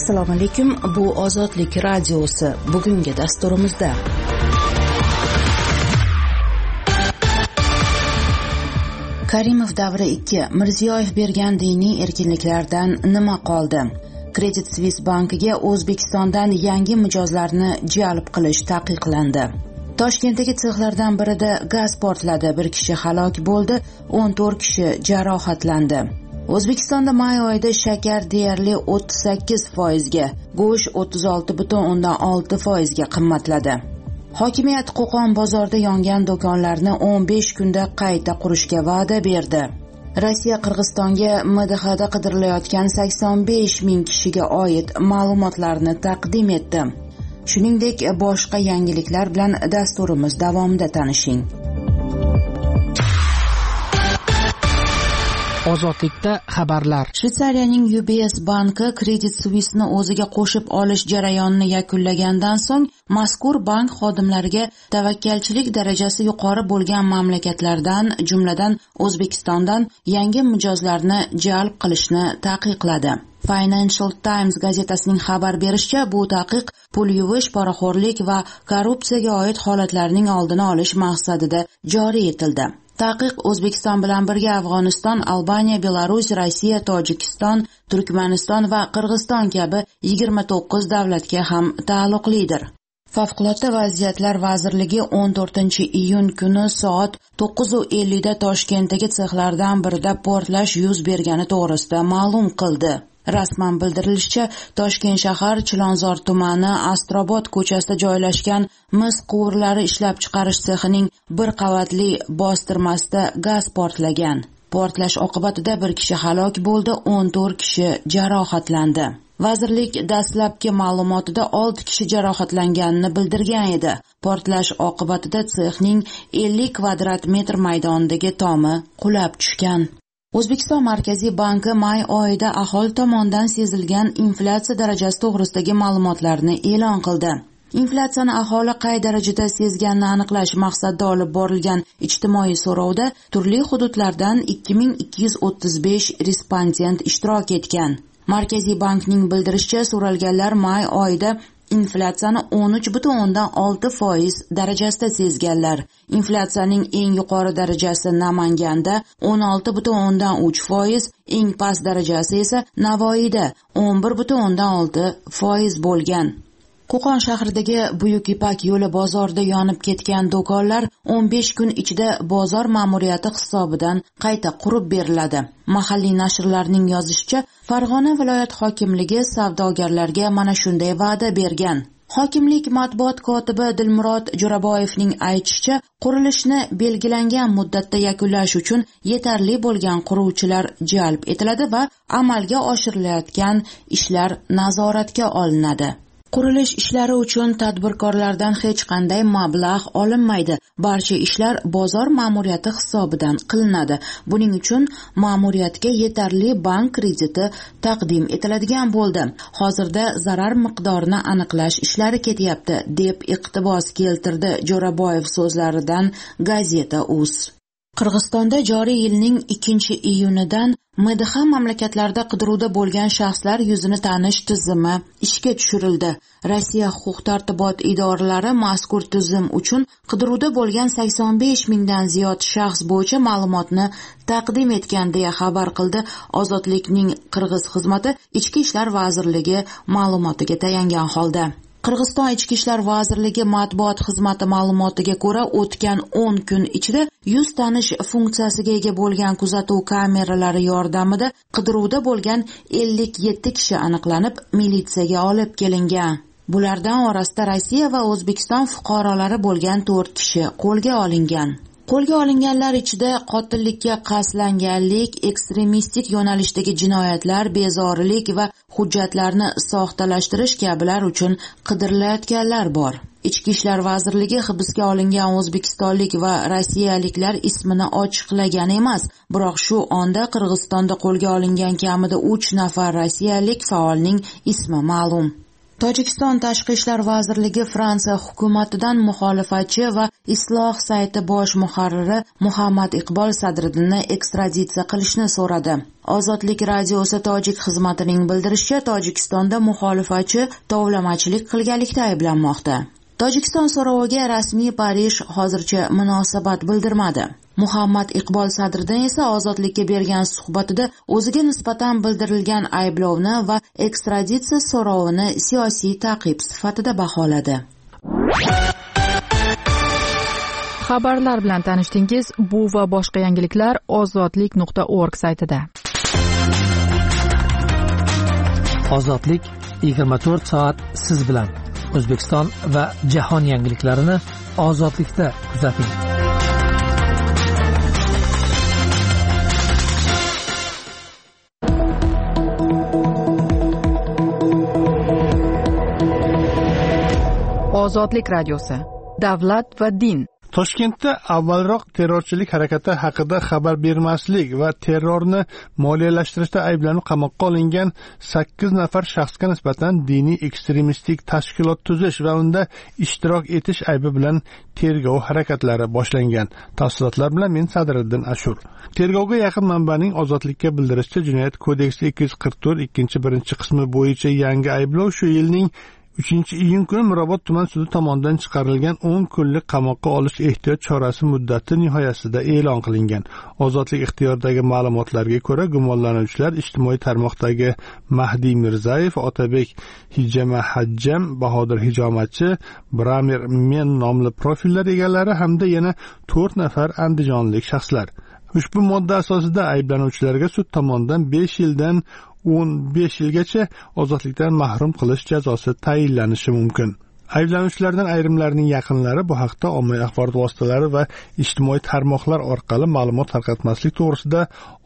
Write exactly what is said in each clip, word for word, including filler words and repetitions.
Assalomu alaykum. Bu Ozodlik radiosi. Bugungi dasturimizda Karimov davri ikki. Mirziyoyev bergan diniy erkinliklardan nima qoldi? Credit Suisse bankiga O'zbekistondan yangi mijozlarni jalb qilish taqiqlandi. Toshkentdagi sexlardan birida gaz portladi, bir kishi halok bo'ldi, o'n to'rt kishi jarohatlandi. O'zbekistonda may oyida shakar deyarli o'ttiz sakkiz foizga, go'sht o'ttiz olti butun o'ndan olti foizga qimmatladi. Hokimiyat Qo'qon bozorida yongan do'konlarni o'n besh kunda qayta qurishga va'da berdi. Rossiya Qirg'izistonga M D Hda qidirilayotgan sakson besh ming kishiga oid ma'lumotlarni taqdim etdi. Shuningdek, boshqa yangiliklar bilan dasturimiz davomida tanishing. Ozodlikda xabarlar. Shveysariyaning U B S banki Credit Suisse'ni o'ziga qo'shib olish jarayonini yakunlagandan so'ng mazkur bank xodimlariga tavakkalchilik darajasi yuqori bo'lgan mamlakatlardan, jumladan O'zbekistondan yangi mijozlarni jalb qilishni taqiqladi. Financial Times gazetasining xabar berishicha, bu taqiq pul yuvish, poraxo'rlik va korrupsiyaga oid holatlarning oldini olish maqsadida joriy etildi. Taqiq O'zbekiston bilan birga Afg'oniston, Albaniya, Belarus, Rossiya, Tojikiston, Turkmaniston va Qirg'iziston kabi yigirma to'qqiz davlatga ham taalluqlidir. Favqulodda vaziyatlar vazirligi o'n to'rtinchi iyun kuni soat to'qqiz ellik da Toshkentdagi sexlardan birida portlash yuz bergani to'g'risida ma'lum qildi. Rasman bildirilishicha, Toshkent shahar Chilonzor tumani Astrobod ko'chasida joylashgan mis quvurlari ishlab chiqarish sexining bir qavatli bostirmasida gaz portlagan. Portlash oqibatida bir kishi halok bo'ldi, o'n to'rt kishi jarohatlandi. Vazirlik dastlabki ma'lumotida olti kishi jarohatlanganini bildirgan edi. Portlash oqibatida sexning ellik kvadrat metr maydonidagi tomi qulab tushgan. O'zbekiston Markaziy banki may oyida aholi tomonidan sezilgan inflyatsiya darajasi to'g'risidagi ma'lumotlarni e'lon qildi. Inflyatsiyani aholi qay darajada sezganini aniqlash maqsadida olib borilgan ijtimoiy so'rovda turli hududlardan ikki ming ikki yuz o'ttiz besh respondent ishtirok etgan. Markaziy bankning bildirishicha, so'ralganlar may oyida inflyatsiyani o'n uch butun o'ndan olti foiz darajasida sezganlar. Inflyatsiyaning eng yuqori darajasi Namanganda o'n olti butun o'ndan uch foiz, eng past darajasi esa Navoiyda o'n bir butun o'ndan olti foiz bo'lgan. Qo'qon shahridagi Buyuk Ipak yo'li bozorida yonib ketgan do'konlar o'n besh kun ichida bozor ma'muriyati hisobidan qayta qurib beriladi. Mahalliy nashrlarning yozishicha, Farg'ona viloyat hokimligi savdogarlarga mana shunday va'da bergan. Hokimlik matbuot kotibi Dilmurod Jo'raboyevning aytishicha, qurilishni belgilangan muddatda yakunlash uchun yetarli bo'lgan quruvchilar jalb etiladi va amalga oshirilayotgan ishlar nazoratga olinadi. Qurilish ishlari uchun tadbirkorlardan hech qanday mablag' olinmaydi. Barcha ishlar bozor ma'muriyati hisobidan qilinadi. Buning uchun ma'muriyatga yetarli bank krediti taqdim etiladigan bo'ldi. Hozirda zarar miqdorini aniqlash ishlari ketyapti, deb iqtibos keltirdi Jo'raboyev so'zlaridan Gazeta.uz. Qirg'izistonda joriy yilning ikkinchi iyunidan M D H mamlakatlarda qidiruvda bo'lgan shaxslar yuzini tanish tizimi ishga tushirildi. Rossiya huquq-tartibot idoralari mazkur tizim uchun qidiruvda bo'lgan sakson besh mingdan ziyod shaxs bo'yicha ma'lumotni taqdim etgan deya xabar qildi Ozodlikning Qirg'iz xizmati Ichki ishlar vazirligi ma'lumotiga tayangan holda. Qirg'iziston Ichki ishlar vazirligi matbuot xizmati ma'lumotiga ko'ra, o'tgan o'n kun ichida yuz tanish funksiyasiga ega bo'lgan kuzatuv kameralari yordamida qidiruvda bo'lgan ellik yetti kishi aniqlanib, militsiyaga olib kelingan. Bulardan orasida Rossiya va O'zbekiston fuqarolari bo'lgan to'rt kishi qo'lga olingan. Qo'lga olinganlar ichida qotillikka qasdlanganlik, ekstremistik yo'nalishdagi jinoyatlar, bezorilik va hujjatlarni soxtalashtirish kabilar uchun qidirilayotganlar bor. Ichki ishlar vazirligi hibsga olingan o'zbekistonlik va rossiyaliklar ismini ochiqlagan emas, biroq shu onda Qirg'izistonda qo'lga olingan kamida uch nafar rossiyalik faolning ismi ma'lum. Tojikiston Tashqi ishlar vazirligi Fransiya hukumatidan muxolifatchi va isloh sayti bosh muharriri Muhammad Iqbol Sadriddinni ekstraditsiya qilishni so'radi. Ozodlik radiosi tojik xizmatining bildirishicha, Tojikistonda muxolifatchi tovlamachilik qilganlikda ayblanmoqda. Tojikiston so'roviga rasmiy Parij hozircha munosabat bildirmadi. Muhammad Iqbol Sadriddin esa Ozodlikka bergan suhbatida o'ziga nisbatan bildirilgan ayblovni va ekstraditsiya so'rovini siyosiy ta'qib sifatida baholadi. Xabarlar bilan tanishdingiz. Bu va boshqa yangiliklar ozodlik nuqta org saytida. Ozodlik yigirma to'rt soat siz bilan. O'zbekiston va jahon yangiliklarini Ozodlikda kuzating. Ozodlik radiosi. Davlat va din. Toshkentda avvalroq terrorchilik harakati haqida xabar bermaslik va terrorni moliyalashtirishda ayblanib qamoqqa olingan sakkiz nafar shaxsga nisbatan diniy ekstremistik tashkilot tuzish va unda ishtirok etish aybi bilan tergov harakatlari boshlangan. Tafsilotlar bilan men Sadriddin Ashur. Tergovga yaqin manbaning Ozodlikka bildirishicha, Jinoyat kodeksi ikki yuz qirq to'rt ikkinchi birinchi qismi bo'yicha yangi ayblov shu yilning uchinchi iyun kuni Mirobod tuman sudi tomonidan chiqarilgan o'n kunlik qamoqqa olish ehtiyot chorasi muddati nihoyasida e'lon qilingan. Ozodlik ixtiyoridagi ma'lumotlarga ko'ra, gumonlanuvchilar ijtimoiy tarmoqdagi Mahdi Mirzayev, Otabek Hijamahajjam, Bahodir Hijomatchi, Bramir Men nomli profillar egalari hamda yana to'rt nafar andijonlik shaxslar. Ushbu modda asosida ayblanuvchilarga sud tomonidan besh yildan o'n besh yilgacha ozodlikdan mahrum qilish jazosi tayinlanishi mumkin. Ayblanuvchilardan ayrimlarining yaqinlari bu haqda ommaviy axborot vositalari va ijtimoiy tarmoqlar orqali ma'lumot tarqatmaslik to'g'risida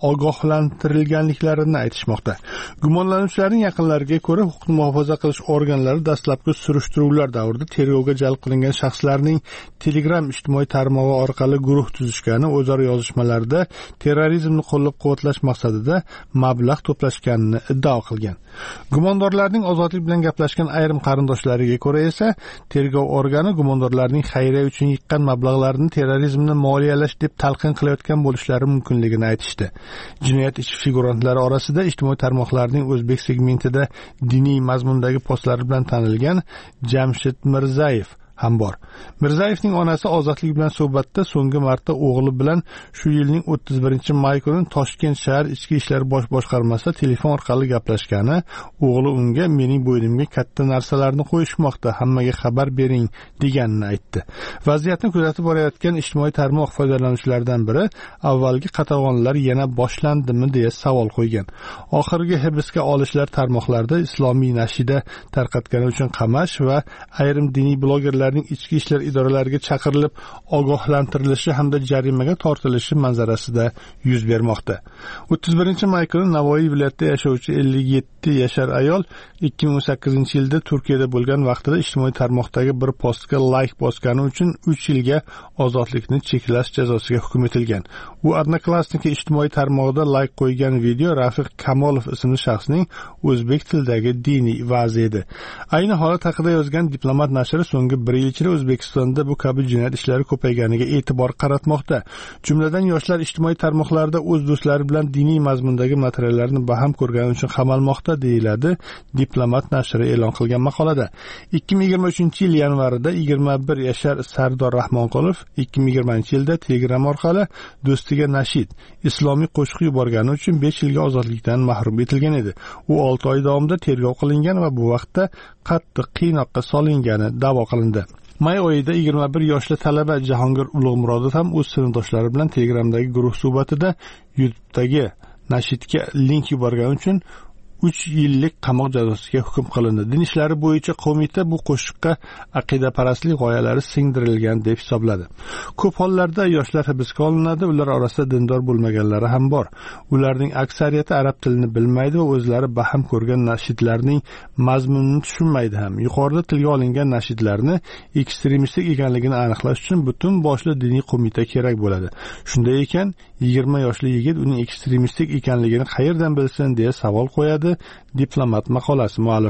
ogohlantirilganliklarini aytishmoqda. Gumonlanuvchilarning yaqinlariga ko'ra, huquqni muhofaza qilish organlari dastlabki surishtiruvlar davrida tergovga jalb qilingan shaxslarning Telegram ijtimoiy tarmog'i orqali guruh tuzishgani, o'zaro yozishmalarda terrorizmni qo'llab-quvvatlash maqsadida mablag' to'plashganini iddao qilgan. Gumondorlarning Ozodlik bilan gaplashgan ayrim qarindoshlariga ko'ra esa, tergov organi gumondorlarning xayriya uchun yiqqan mablag'larini terrorizmni moliyalash deb talqin qilayotgan bo'lishlari mumkinligini aytishdi. Jinoyat ishi figurantlari orasida ijtimoiy tarmoqlarning o'zbek segmentida diniy mazmundagi postlari bilan tanilgan Jamshid Mirzayev ham bor. Mirzayevning onasi Ozodlik bilan suhbatda so'nggi marta o'g'li bilan shu yilning o'ttiz birinchi may kuni Toshkent shahar ichki ishlar bosh boshqarmasida telefon orqali gaplashgani, o'g'li unga mening bo'ynimga katta narsalarni qo'yishmoqda, hammaga xabar bering deganini aytdi. Vaziyatni kuzatib borayotgan ijtimoiy tarmoq foydalanuvchilaridan biri avvalgi qatag'onlar yana boshlandimi deya savol qo'ygan. Oxirgi hibsga olishlar tarmoqlarda islomiy nashida tarqatgani uchun qamash va ayrim diniy blogerlar ichki ishlar idoralariga chaqirilib ogohlantirilishi hamda jarimaga tortilishi manzarasida yuz bermoqda. o'ttiz birinchi may kuni Navoiy viloyatida yashovchi ellik yetti yashar ayol ikki ming o'n sakkizinchi yilda Turkiyada bo'lgan vaqtida ijtimoiy tarmoqdagi bir postga like bosgani uchun uch yilga ozodlikni cheklash jazosiga hukm etilgan. U Odnoklassniki ijtimoiy tarmog'ida like qo'ygan video Rafiq Kamolov ismli shaxsning o'zbek tilidagi diniy va'zi edi. Ayni holat haqida yozgan Diplomat nashri so'nggi bir yil ichida O'zbekistonda bu kabi jinoyat ishlari ko'payganiga e'tibor qaratmoqda. Jumladan yoshlar ijtimoiy tarmoqlarda o'z do'stlari bilan diniy mazmundagi materiallarni baham ko'rgani uchun qamalmoqda, deyiladi Diplomat nashri e'lon qilgan maqolada. ikki ming yigirma uchinchi yil yanvarida yigirma bir yashar Sardor Rahmonqulov ikki ming yigirmanchi yilda Telegram orqali do'stiga nashid, islomiy qo'shiq yuborgani uchun besh yilga ozodlikdan mahrum etilgan edi. U olti oy davomida tergov qilingan va bu vaqtda qattiq qiynoqqa solingani da'vo qilindi. May oyida yigirma bir yoshli talaba Jahongir Ulug'murodov ham o'z sinfdoshlari bilan Telegramdagi guruh suhbatida YouTube'dagi nashidga link yuborgani uchun uch yillik qamoq jazosiga hukm qilindi. Din ishlari bo'yicha qo'mita bu qo'shiqqa aqidaparastlik g'oyalari singdirilgan deb hisobladi. Ko'p hollarda yoshlar hibsga olinadi, ular orasida dindor bo'lmaganlari ham bor. Ularning aksariyati arab tilini bilmaydi va o'zlari baham ko'rgan nashidlarning mazmunini tushunmaydi ham. Yuqorida tilga olingan nashidlarni ekstremistik ekanligini aniqlash uchun butun boshli diniy qo'mita kerak bo'ladi. Shunday ekan, yigirma yoshli yigit uning ekstremistik ekanligini qayerdan bilsin deya savol qo'yadi Diplomat maqolasi muallifi.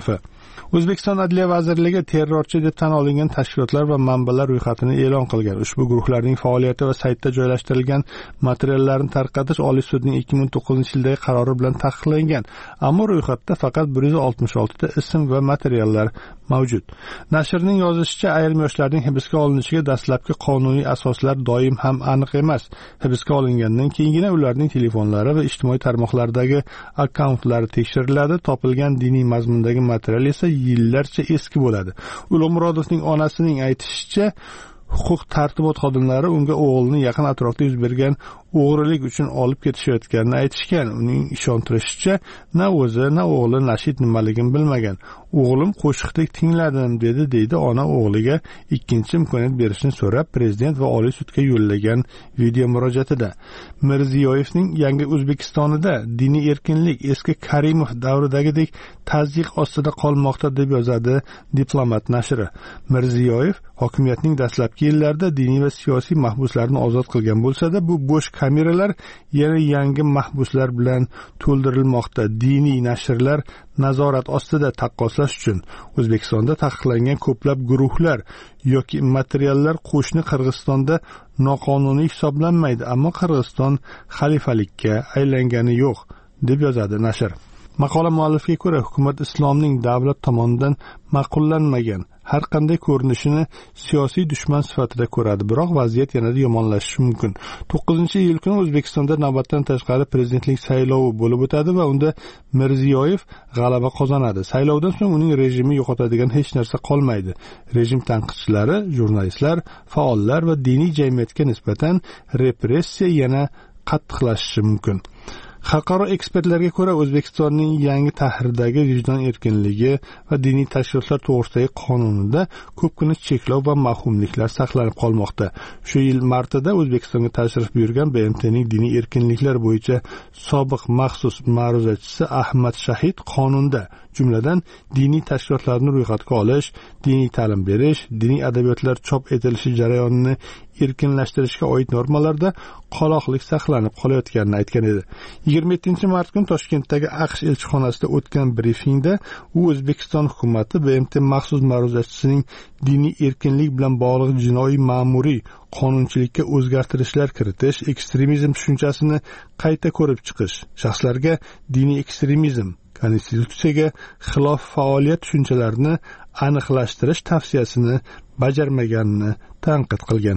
O'zbekiston Adliya vazirligi terrorchi deb tan olingan tashkilotlar va manbalar ro'yxatini e'lon qilgan. Ushbu guruhlarning faoliyati va saytda joylashtirilgan materiallarni tarqatish Oliy sudning ikki ming to'qqizinchi yildagi qarori bilan taqiqlangan. Ammo ro'yxatda faqat bir yuz oltmish olti ta ism va materiallar mavjud. Nashrning yozishicha, ayrim yoshlarning hibsga olinishiga dastlabki qonuniy asoslar doim ham aniq emas. Hibsga olingandan keyingina ularning telefonlari va ijtimoiy tarmoqlardagi akkauntlari tekshiriladi. Topilgan diniy mazmundagi material esa yillarcha eski bo'ladi. Ulug'murodovning onasining aytishicha, huquq tartibot xodimlari unga o'g'lining yaqin atrofda yuz bergan o'g'rilik uchun olib ketishayotganini aytishgan. Uning ishontirishicha, na o'zi, na o'g'li nashid nimaligini bilmagan. O'g'lim qo'shiqdek tingladim dedi, deydi ona o'g'liga ikkinchi imkoniyat berishni so'rab prezident va Oliy sudga yo'llagan video murojaatida. Mirziyoyevning yangi O'zbekistonida diniy erkinlik eski Karimov davridagidek tazyiq ostida qolmoqda deb yozadi Diplomat nashri. Mirziyoyev hokimiyatning dastlabki yillarida diniy va siyosiy mahbuslarni ozod qilgan bo'lsa-da, bu bo'sh kameralar yana yangi mahbuslar bilan to'ldirilmoqda. Diniy nashrlar nazorat ostida taqqoslash uchun O'zbekistonda taqiqlangan ko'plab guruhlar yoki materiallar qo'shni Qirg'izistonda noqonuniy hisoblanmaydi, ammo Qirg'iziston xalifalikka aylangani yo'q, deb yozadi nashr. Maqola muallifiga ko'ra, hukumat islomning davlat tomonidan ma'qullanmagan har qanday ko'rinishini siyosiy dushman sifatida ko'radi, biroq vaziyat yanada yomonlashishi mumkin. to'qqizinchi iyul kuni O'zbekistonda navbatdan tashqari prezidentlik saylovi bo'lib o'tadi va unda Mirziyoyev g'alaba qozonadi. Saylovdan so'ng uning rejimi yo'qotadigan hech narsa qolmaydi. Rejim tanqidchilari, jurnalistlar, faollar va diniy jamiyatga nisbatan repressiya yana qattiqlashishi mumkin. Xalqaro ekspertlarga ko'ra, O'zbekistonning yangi tahrirdagi vijdon erkinligi va diniy tashkilotlar to'g'risidagi qonunida ko'pgina cheklov va mahkumliklar saqlanib qolmoqda. Shu yil martida O'zbekistonga tashrif buyurgan B M T'ning diniy erkinliklar bo'yicha sobiq maxsus ma'ruzachisi Ahmad Shahid qonunda, jumladan diniy tashkilotlarni ro'yxatga olish, diniy ta'lim berish, diniy adabiyotlar chop etilishi jarayonini erkinlashtirishga oid normalarda qoloqlik saqlanib qolayotganini aytgan edi. yigirma yettinchi mart kuni Toshkentdagi AQSh elchixonasida o'tgan brifingda u O'zbekiston hukumati B M T maxsus ma'ruzachisining diniy erkinlik bilan bog'liq jinoiy ma'muriy qonunchilikka o'zgartirishlar kiritish, ekstremizm tushunchasini qayta ko'rib chiqish, shaxslarga diniy ekstremizm, konstitutsiyaga xilof faoliyat tushunchalarini aniqlashtirish tavsiyasini bajarmaganini tanqid qilgan.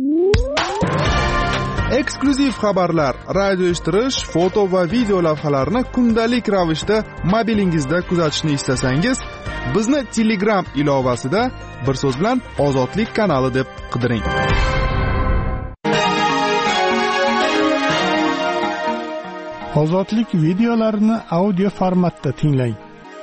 Eksklyuziv xabarlar, radio eshittirish, foto va video lavhalarni kundalik ravishda mobilingizda kuzatishni istasangiz, bizni Telegram ilovasida bir so'z bilan Ozodlik kanali deb qidiring. Ozodlik videolarini audio formatda tinglang.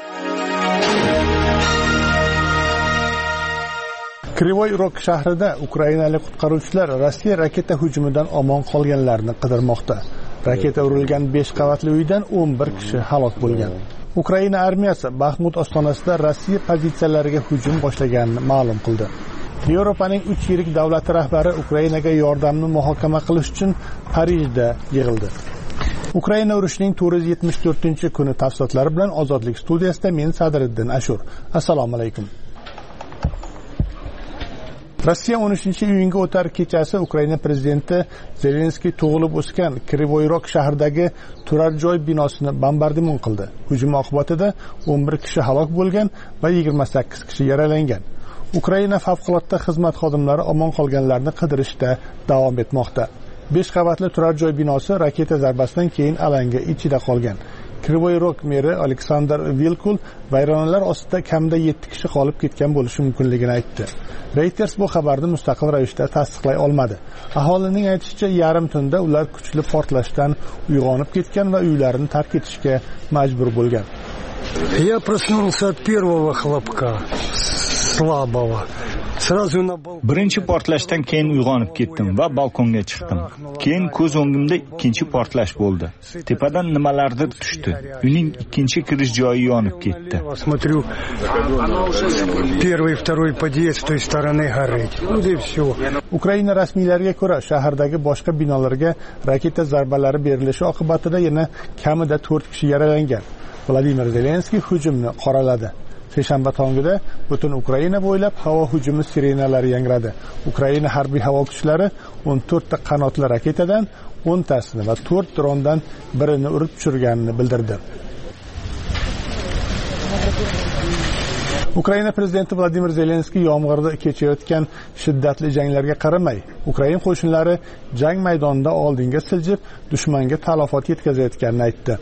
Krivoy Rog shahrida ukrainalik qutqaruvchilar Rossiya raketa hujumidan omon qolganlarni qidirmoqda. Raketa urilgan besh qavatli uydan o'n bir kishi halok bo'lgan. Ukraina armiyasi Baxmut ostonasida Rossiya pozitsiyalariga hujum boshlaganini ma'lum qildi. Yevropaning uch yirik davlati rahbari Ukrainaga yordamni muhokama qilish uchun Parijda yig'ildi. Ukraina urushining to'rt yuz yetmish to'rtinchi kuni tafsilotlari bilan Ozodlik studiyasida men Sadriddin Ashur. Assalomu alaykum. Rossiya o'n uchinchi iyunga o'tar kechasi Ukraina prezidenti Zelenskiy tug'ilib o'sgan Krivoy Rog shahridagi turar joy binosini bombardimon qildi. Hujum oqibatida o'n bir kishi halok bo'lgan va yigirma sakkiz kishi yaralangan. Ukraina favqulodda xizmat xodimlari omon qolganlarni qidirishda davom etmoqda. besh qavatli turar joy binosi raketa zarbasidan keyin alanga ichida qolgan. Krivoy Rog meri Aleksandr Vilkul vayronalar ostida kamida yetti kishi qolib ketgan bo'lishi mumkinligini aytdi. Reuters bu xabarni mustaqil ravishda tasdiqlay olmadi. Aholining aytishicha, yarim tunda ular kuchli portlashdan uyg'onib ketgan va uylarini tark etishga majbur bo'lgan. Я проснулся от первого хлопка, слабого. Birinchi portlashdan keyin uyg'onib ketdim va balkonga chiqdim. Keyin ko'z o'ngimda ikkinchi portlash bo'ldi. Tepadan nimalardir tushdi. Uning ikkinchi kirish joyi yonib ketdi. Смотрю, первый, второй подъезд с той стороны горит. Вот и всё. Ukraina rasmiylariga ko'ra, shahardagi boshqa binolarga raketa zarbalari berilishi oqibatida yana kamida to'rt kishi yaralangan. Vladimir Zelenskiy hujumni qoraladi. Seshanba tongida butun Ukraina bo'ylab havo hujumi sirenalari yangradi. Ukraina harbiy havo kuchlari o'n to'rtta qanotli raketadan o'ntasini va to'rt drondan birini urib tushirganini bildirdi. Ukraina prezidenti Vladimir Zelenskiy yomg'irda kechayotgan shiddatli janglarga qaramay, Ukraina qo'shinlari jang maydonida oldinga siljib, dushmanga talafot yetkazayotganini aytdi.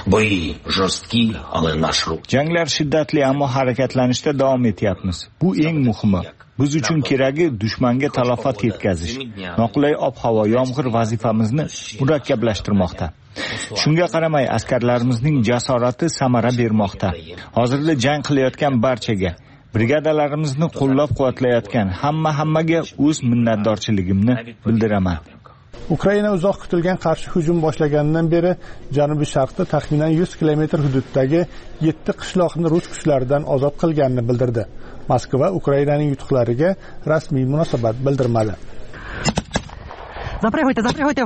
Janglar shiddatli, ammo harakatlanishda davom etyapmiz. Bu eng muhimi. Biz uchun keragi dushmanga talafot yetkazish. Noqulay ob-havo, yomg'ir vazifamizni murakkablashtirmoqda. Shunga qaramay, askarlarimizning jasorati samara bermoqda. Hozirda jang qilayotgan barchaga, brigadalarimizni qo'llab-quvvatlayotgan hamma hammaga o'z minnatdorchiligimni bildiraman. Ukraina uzoq kutilgan qarshi hujum boshlaganidan beri janubiy sharqda taxminan yuz kilometr hududdagi yetti qishloqni rus kuchlaridan ozod qilganini bildirdi. Moskva Ukrainaning yutuqlariga rasmiy munosabat bildirmadi. Запрыгивайте, запрыгивайте.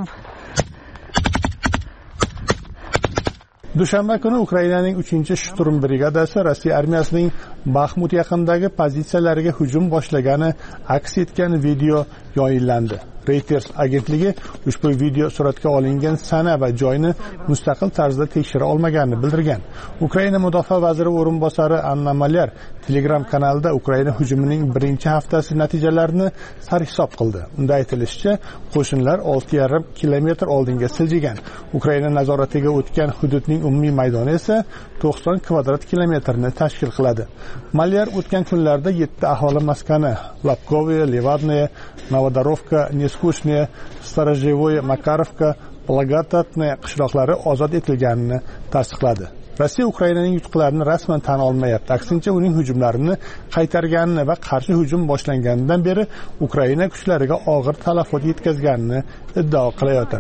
Dushanba kuni Ukrainaning uchinchi shturm brigadasi Rossiya armiyasining Baxmut yaqinidagi pozitsiyalariga hujum boshlagani aks etgan video yoyinlandi. Reuters agentligi ushbu video suratga olingan sana va joyni mustaqil tarzda tekshira olmaganini bildirgan. Ukraina mudofaa vaziri o'rinbosari Anna Malyar Telegram kanalida Ukraina hujumining birinchi haftasi natijalarini sarhisob qildi. Unda aytilishicha, qo'shinlar olti yarim kilometr oldinga siljigan. Ukraina nazoratiga o'tgan hududning umumiy maydoni esa to'qson kvadrat kilometrni tashkil qiladi. Malyar o'tgan kunlarda yetti aholi maskani Lapkovye, Levadnoye, Novodorovka, Neskushne, Starozhevoye, Makarovka, Blagotatnoye qishloqlari ozod etilganini tasdiqladi. Rossiya Ukrainaning yutuqlarini rasman tan olmayapti. Aksincha, uning hujumlarini qaytarganini va qarshi hujum boshlanganidan beri Ukraina kuchlariga og'ir talafot yetkazganini iddao qilayotir.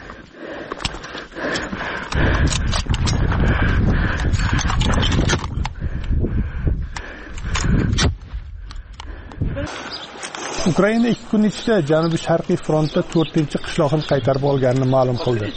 Ukraina ikki kun ichida janubiy sharqiy frontda to'rtinchi qishloqni qaytarib olganini ma'lum qildi.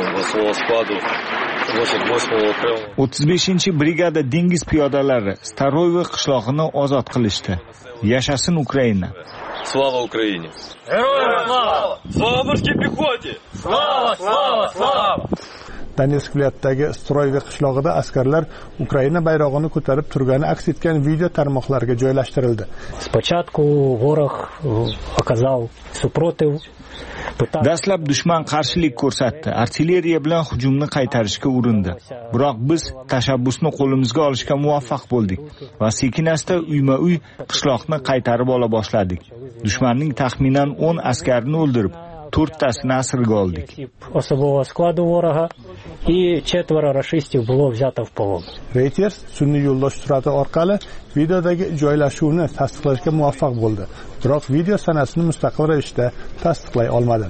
o'ttiz beshinchi brigada dengiz piyodalari Starovoy qishlog'ini ozod qilishdi. Yashasin Ukraina! Slava Ukraine! Heroyam slava! Slava murskiy pехоте! Slava, slava, slava! Donetsk viloyatidagi Stroyve qishlog'ida askarlar Ukraina bayrog'ini ko'tarib turgani aks etgan video tarmoqlarga joylashtirildi. Спочатку ворог оказал супротив. Dastlab dushman qarshilik ko'rsatdi, artilleriya bilan hujumni qaytarishga urindi. Biroq biz tashabbusni qo'limizga olishga muvaffaq bo'ldik va sekin-asta uyma-uy qishloqni qaytarib ola boshladik. Dushmanning taxminan o'n askarini o'ldirib, to'rttasini asirga oldik. Особого складу ворога и четверо рашистов было взято в полон. Reuters sun'iy yo'ldosh surati orqali videodagi joylashuvni tasdiqlashga muvaffaq bo'ldi. Biroq video sanasini mustaqil ravishda tasdiqlay olmadi.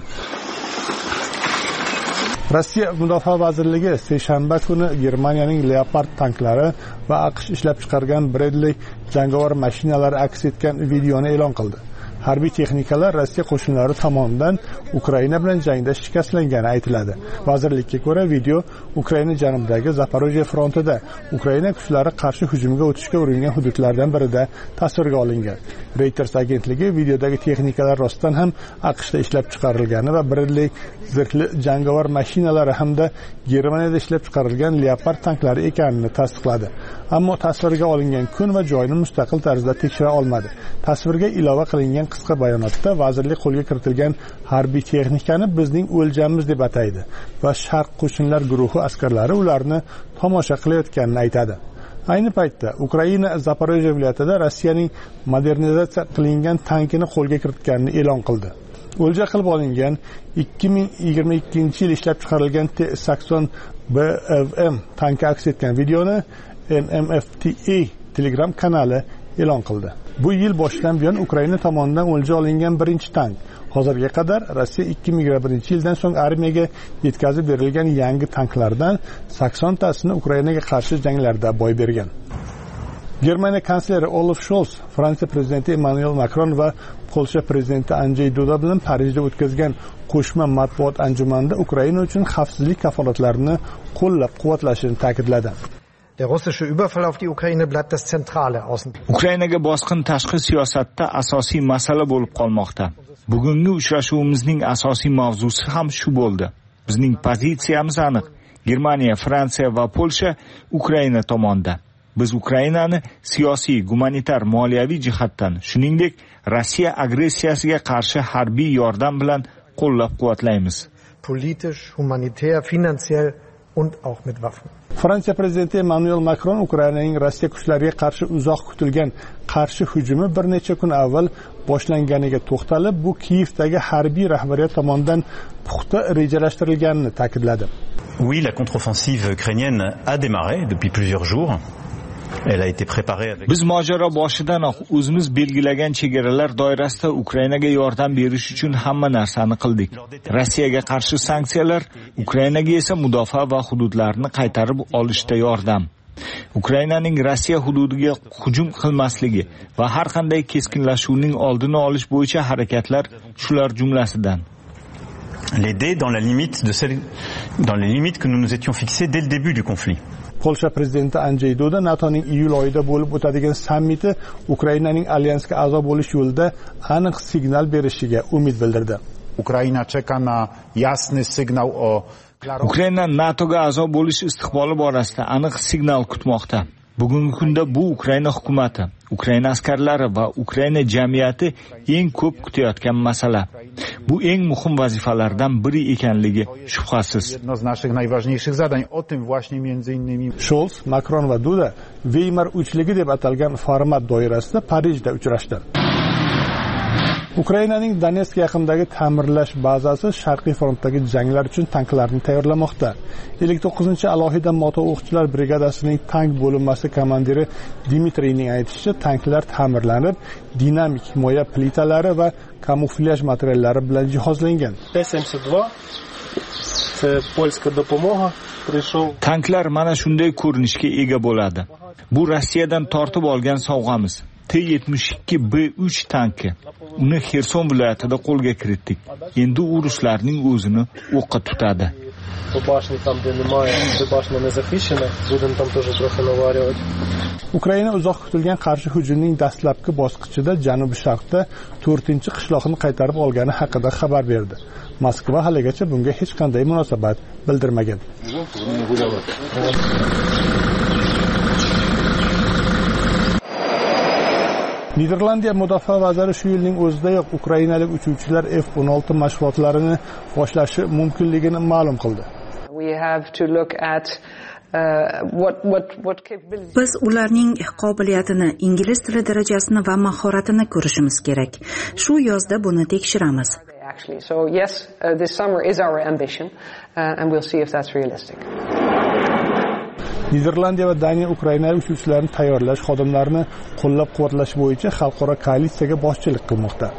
Rossiya Mudofaa vazirligi seshanba kuni Germaniyaning Leopard tanklari va AQSh ishlab chiqargan Bradley jangovar mashinalari aks etgan videoni e'lon qildi. Harbiy texnikalar Rossiya qo'shinlari tomonidan Ukraina bilan jangda shikastlangani aytiladi. Vazirlikka ko'ra, video Ukraina janubidagi Zaporojye frontida Ukraina kuchlari qarshi hujumga o'tishga uringan hududlardan birida tasvirga olingan. Reuters agentligi videodagi texnikalar rostdan ham AQShda ishlab chiqarilgani va Bradley zirhli jangovar mashinalari hamda Germaniyada ishlab chiqarilgan Leopard tanklari ekanini tasdiqladi. Ammo tasvirga olingan kun va joyni mustaqil tarzda tekshira olmadi. Tasvirga ilova qilingan qisqa bayonotda vazirlik qo'lga kiritilgan harbiy texnikani bizning o'ljamiz deb ataydi va Sharq qo'shinlar guruhi askarlari ularni tomosha qilayotganini aytadi. Ayni paytda Ukraina Zaporojye viloyatida Rossiyaning modernizatsiya qilingan tankini qo'lga kiritganini e'lon qildi. O'lja qilib olingan ikki ming yigirma ikkinchi yil ishlab chiqarilgan T sakson B V M tanki aks etgan videoni N M F T A Telegram kanali e'lon qildi. Bu yil boshidan buyon Ukraina tomonidan o'lja olingan birinchi tank. Hozirga qadar Rossiya ikki ming yigirma birinchi yildan so'ng armiyaga yetkazib berilgan yangi tanklardan sakson tasini Ukrainaga qarshi janglarda boy bergan. Germaniya kansleri Olaf Scholz, Fransiya prezidenti Emmanuel Macron va Polsha prezidenti Andrzej Duda bilan Parijda o'tkazgan qo'shma matbuot anjumanida Ukraina uchun xavfsizlik kafolatlarini qo'llab-quvvatlashini ta'kidladi. Der russische Überfall auf die Ukraine bleibt das zentrale Außen. Ukrainaga bosqin tashqi siyosatda asosiy masala bo'lib qolmoqda. Bugungi uchrashuvimizning asosiy mavzusi ham shu bo'ldi. Bizning pozitsiyamiz aniq. Germaniya, Fransiya va Polsha Ukraina tomonda. Biz Ukrainani siyosiy, gumanitar, moliyaviy jihatdan, shuningdek, Rossiya agressiyasiga qarshi harbiy yordam bilan qo'llab-quvvatlaymiz. Politisch, humanitär, finanziell und auch mit Waffen. Fransiya prezidenti Emmanuel Macron Ukrainaning Rossiya kuchlariga qarshi uzoq kutilgan qarshi hujumi bir necha kun avval boshlanganiga to'xtalib, bu Kiyevdagi harbiy rahbariyat tomonidan puxta rejalashtirilganini ta'kidladi. Oui, la contre-offensive ukrainienne a démarré depuis plusieurs jours. Elle a été préparée avec Biz mojaro boshidanoq o'zimiz belgilagan chegaralar doirasida Ukrainaga yordam berish uchun hamma narsani qildik. Rossiyaga qarshi sanksiyalar, Ukrainaga esa mudofaa va hududlarni qaytarib olishda yordam. Ukrainaning Rossiya hududiga hujum qilmasligi va har qanday keskinlashuvning oldini olish bo'yicha harakatlar shular jumlasidan. l'aider dans la limite de celle dans les limites que nous nous étions fixées dès le début du conflit. Polsha prezidenti Andrzej Duda NATOning iyul oyida bo'lib o'tadigan sammiti Ukrainaning alyansga a'zo bo'lish yo'lida aniq signal berishiga umid bildirdi. Ukraina czeka na jasny sygnał o Ukraina NATOga a'zo bo'lish istiqboli borasida aniq signal kutmoqda. Bugungi kunda bu Ukraina hukumati, Ukraina askarlari va Ukraina jamiyati eng ko'p kutayotgan masala. Bu eng muhim vazifalardan biri ekanligi shubhasiz. Jedno z naszych najważniejszych zadań. O tym właśnie między innymi Scholz, Macron va Duda Weimar uchligi deb atalgan format doirasida Parijda uchrashdi. Ukrainaning Donetsk yaqinidagi ta'mirlash bazasi Sharqiy frontdagi janglar uchun tanklarni tayyorlamoqda. ellik to'qqizinchi alohida moto o'qchilar brigadasining tank bo'linmasi komandiri Dmitriyning aytishicha, tanklar ta'mirlanib, dinamik himoya plitalari va kamuflyaj materiallari bilan jihozlangan. Т семьдесят два це польська допомога прийшов. Tanklar mana shunday ko'rinishga ega bo'ladi. Bu Rossiyadan tortib olgan sovg'amiz. T yetmish ikki B uch tanki. Uni Xerson viloyatida qo'lga kiritdik. Endi u ruslarning o'zini o'qqa tutadi. Ukraina uzoq kutilgan qarshi hujumning dastlabki bosqichida janubi-sharqda to'rtinchi qishloqni qaytarib olgani haqida xabar berdi. Moskva haligacha bunga hech qanday munosabat bildirmagan. Niderlandiya mudofaa vaziri shu yilning o'zidayoq ukrainalik uchuvchilar F o'n olti mashg'ulotlarini boshlashi mumkinligini ma'lum qildi. Biz ularning qobiliyatini, ingliz tili darajasini va mahoratini ko'rishimiz kerak. Shu yozda buni tekshiramiz. So yes, uh, this summer is our ambition, uh, and we'll see if that's realistic. Niderlandiya va Daniya ukrainalik uchuvchilarni tayyorlash, xodimlarni qo'llab-quvvatlash bo'yicha xalqaro koalitsiyaga boshchilik qilmoqda.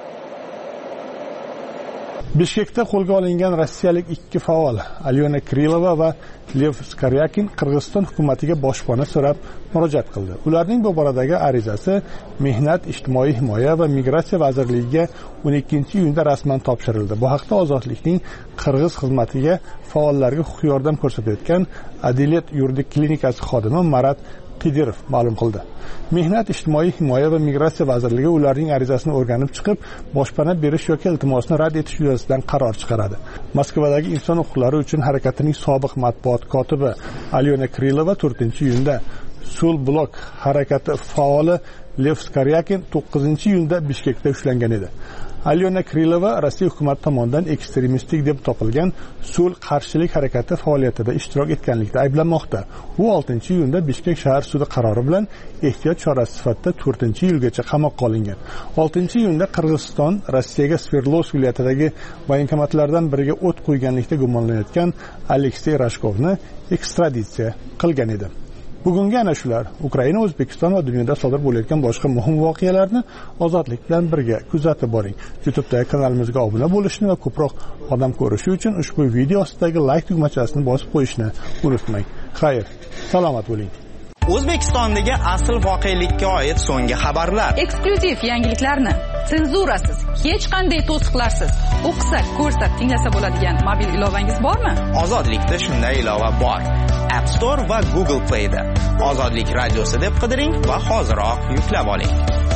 Bishkekda qo'lga olingan rossiyalik ikki faol, Alyona Krilova va Lev Skaryakin Qirg'iziston hukumatiga boshpana so'rab murojaat qildi. Ularning bu boradagi arizasi Mehnat, ijtimoiy himoya va migratsiya vazirligiga o'n ikkinchi iyunda rasman topshirildi. Bu haqda Ozodlikning Qirg'iz xizmatiga faollarga huquqiy yordam ko'rsatayotgan Adilet yuridik klinikasi xodimi Marat Qidirov ma'lum qildi. Mehnat, ijtimoiy himoya va migratsiya vazirligi ularning arizasini o'rganib chiqib, boshpana berish yoki iltimosni rad etish yuzasidan qaror chiqaradi. Moskvadagi inson huquqlari uchun harakatining sobiq matbuot kotibi Alyona Krilova to'rtinchi iyunda Sul blok harakati faoli Lev Skaryakin to'qqizinchi iyunda Bishkekda ushlangan edi. Alyona Krilova Rossiya hukumati tomonidan ekstremistik deb topilgan Sul qarshilik harakati faoliyatida ishtirok etganlikda ayblanmoqda. U oltinchi iyunda Bishkek shahar sudi qarori bilan ehtiyot chorasi sifatida to'rtinchi yilgacha qamoqqa olingan. oltinchi iyunda Qirg'iziston Rossiyaga Sverdlovsk viloyatidagi bankomatlardan biriga o't qo'yganlikda gumonlanayotgan Aleksey Rashkovni ekstraditsiya qilgan edi. Bugungi ana shular. Ukraina, O'zbekiston va dunyoda sodir bo'layotgan boshqa muhim voqealarni Ozodlik bilan birga kuzatib boring. YouTube'dagi kanalimizga obuna bo'lishni va ko'proq odam ko'rishi uchun ushbu video ostidagi like tugmachasini bosib qo'yishni unutmang. Xayr, salomat bo'ling. O'zbekistondagi asl voqelikka oid so'nggi xabarlar. Eksklyuziv yangiliklarni senzurasiz, hech qanday to'siqlarsiz o'qisa, ko'rsa, tinglasa bo'ladigan mobil ilovangiz bormi? Ozodlikda shunday ilova bor. App Store va Google Play da. Ozodlik radiosi deb qidiring va hoziroq yuklab oling.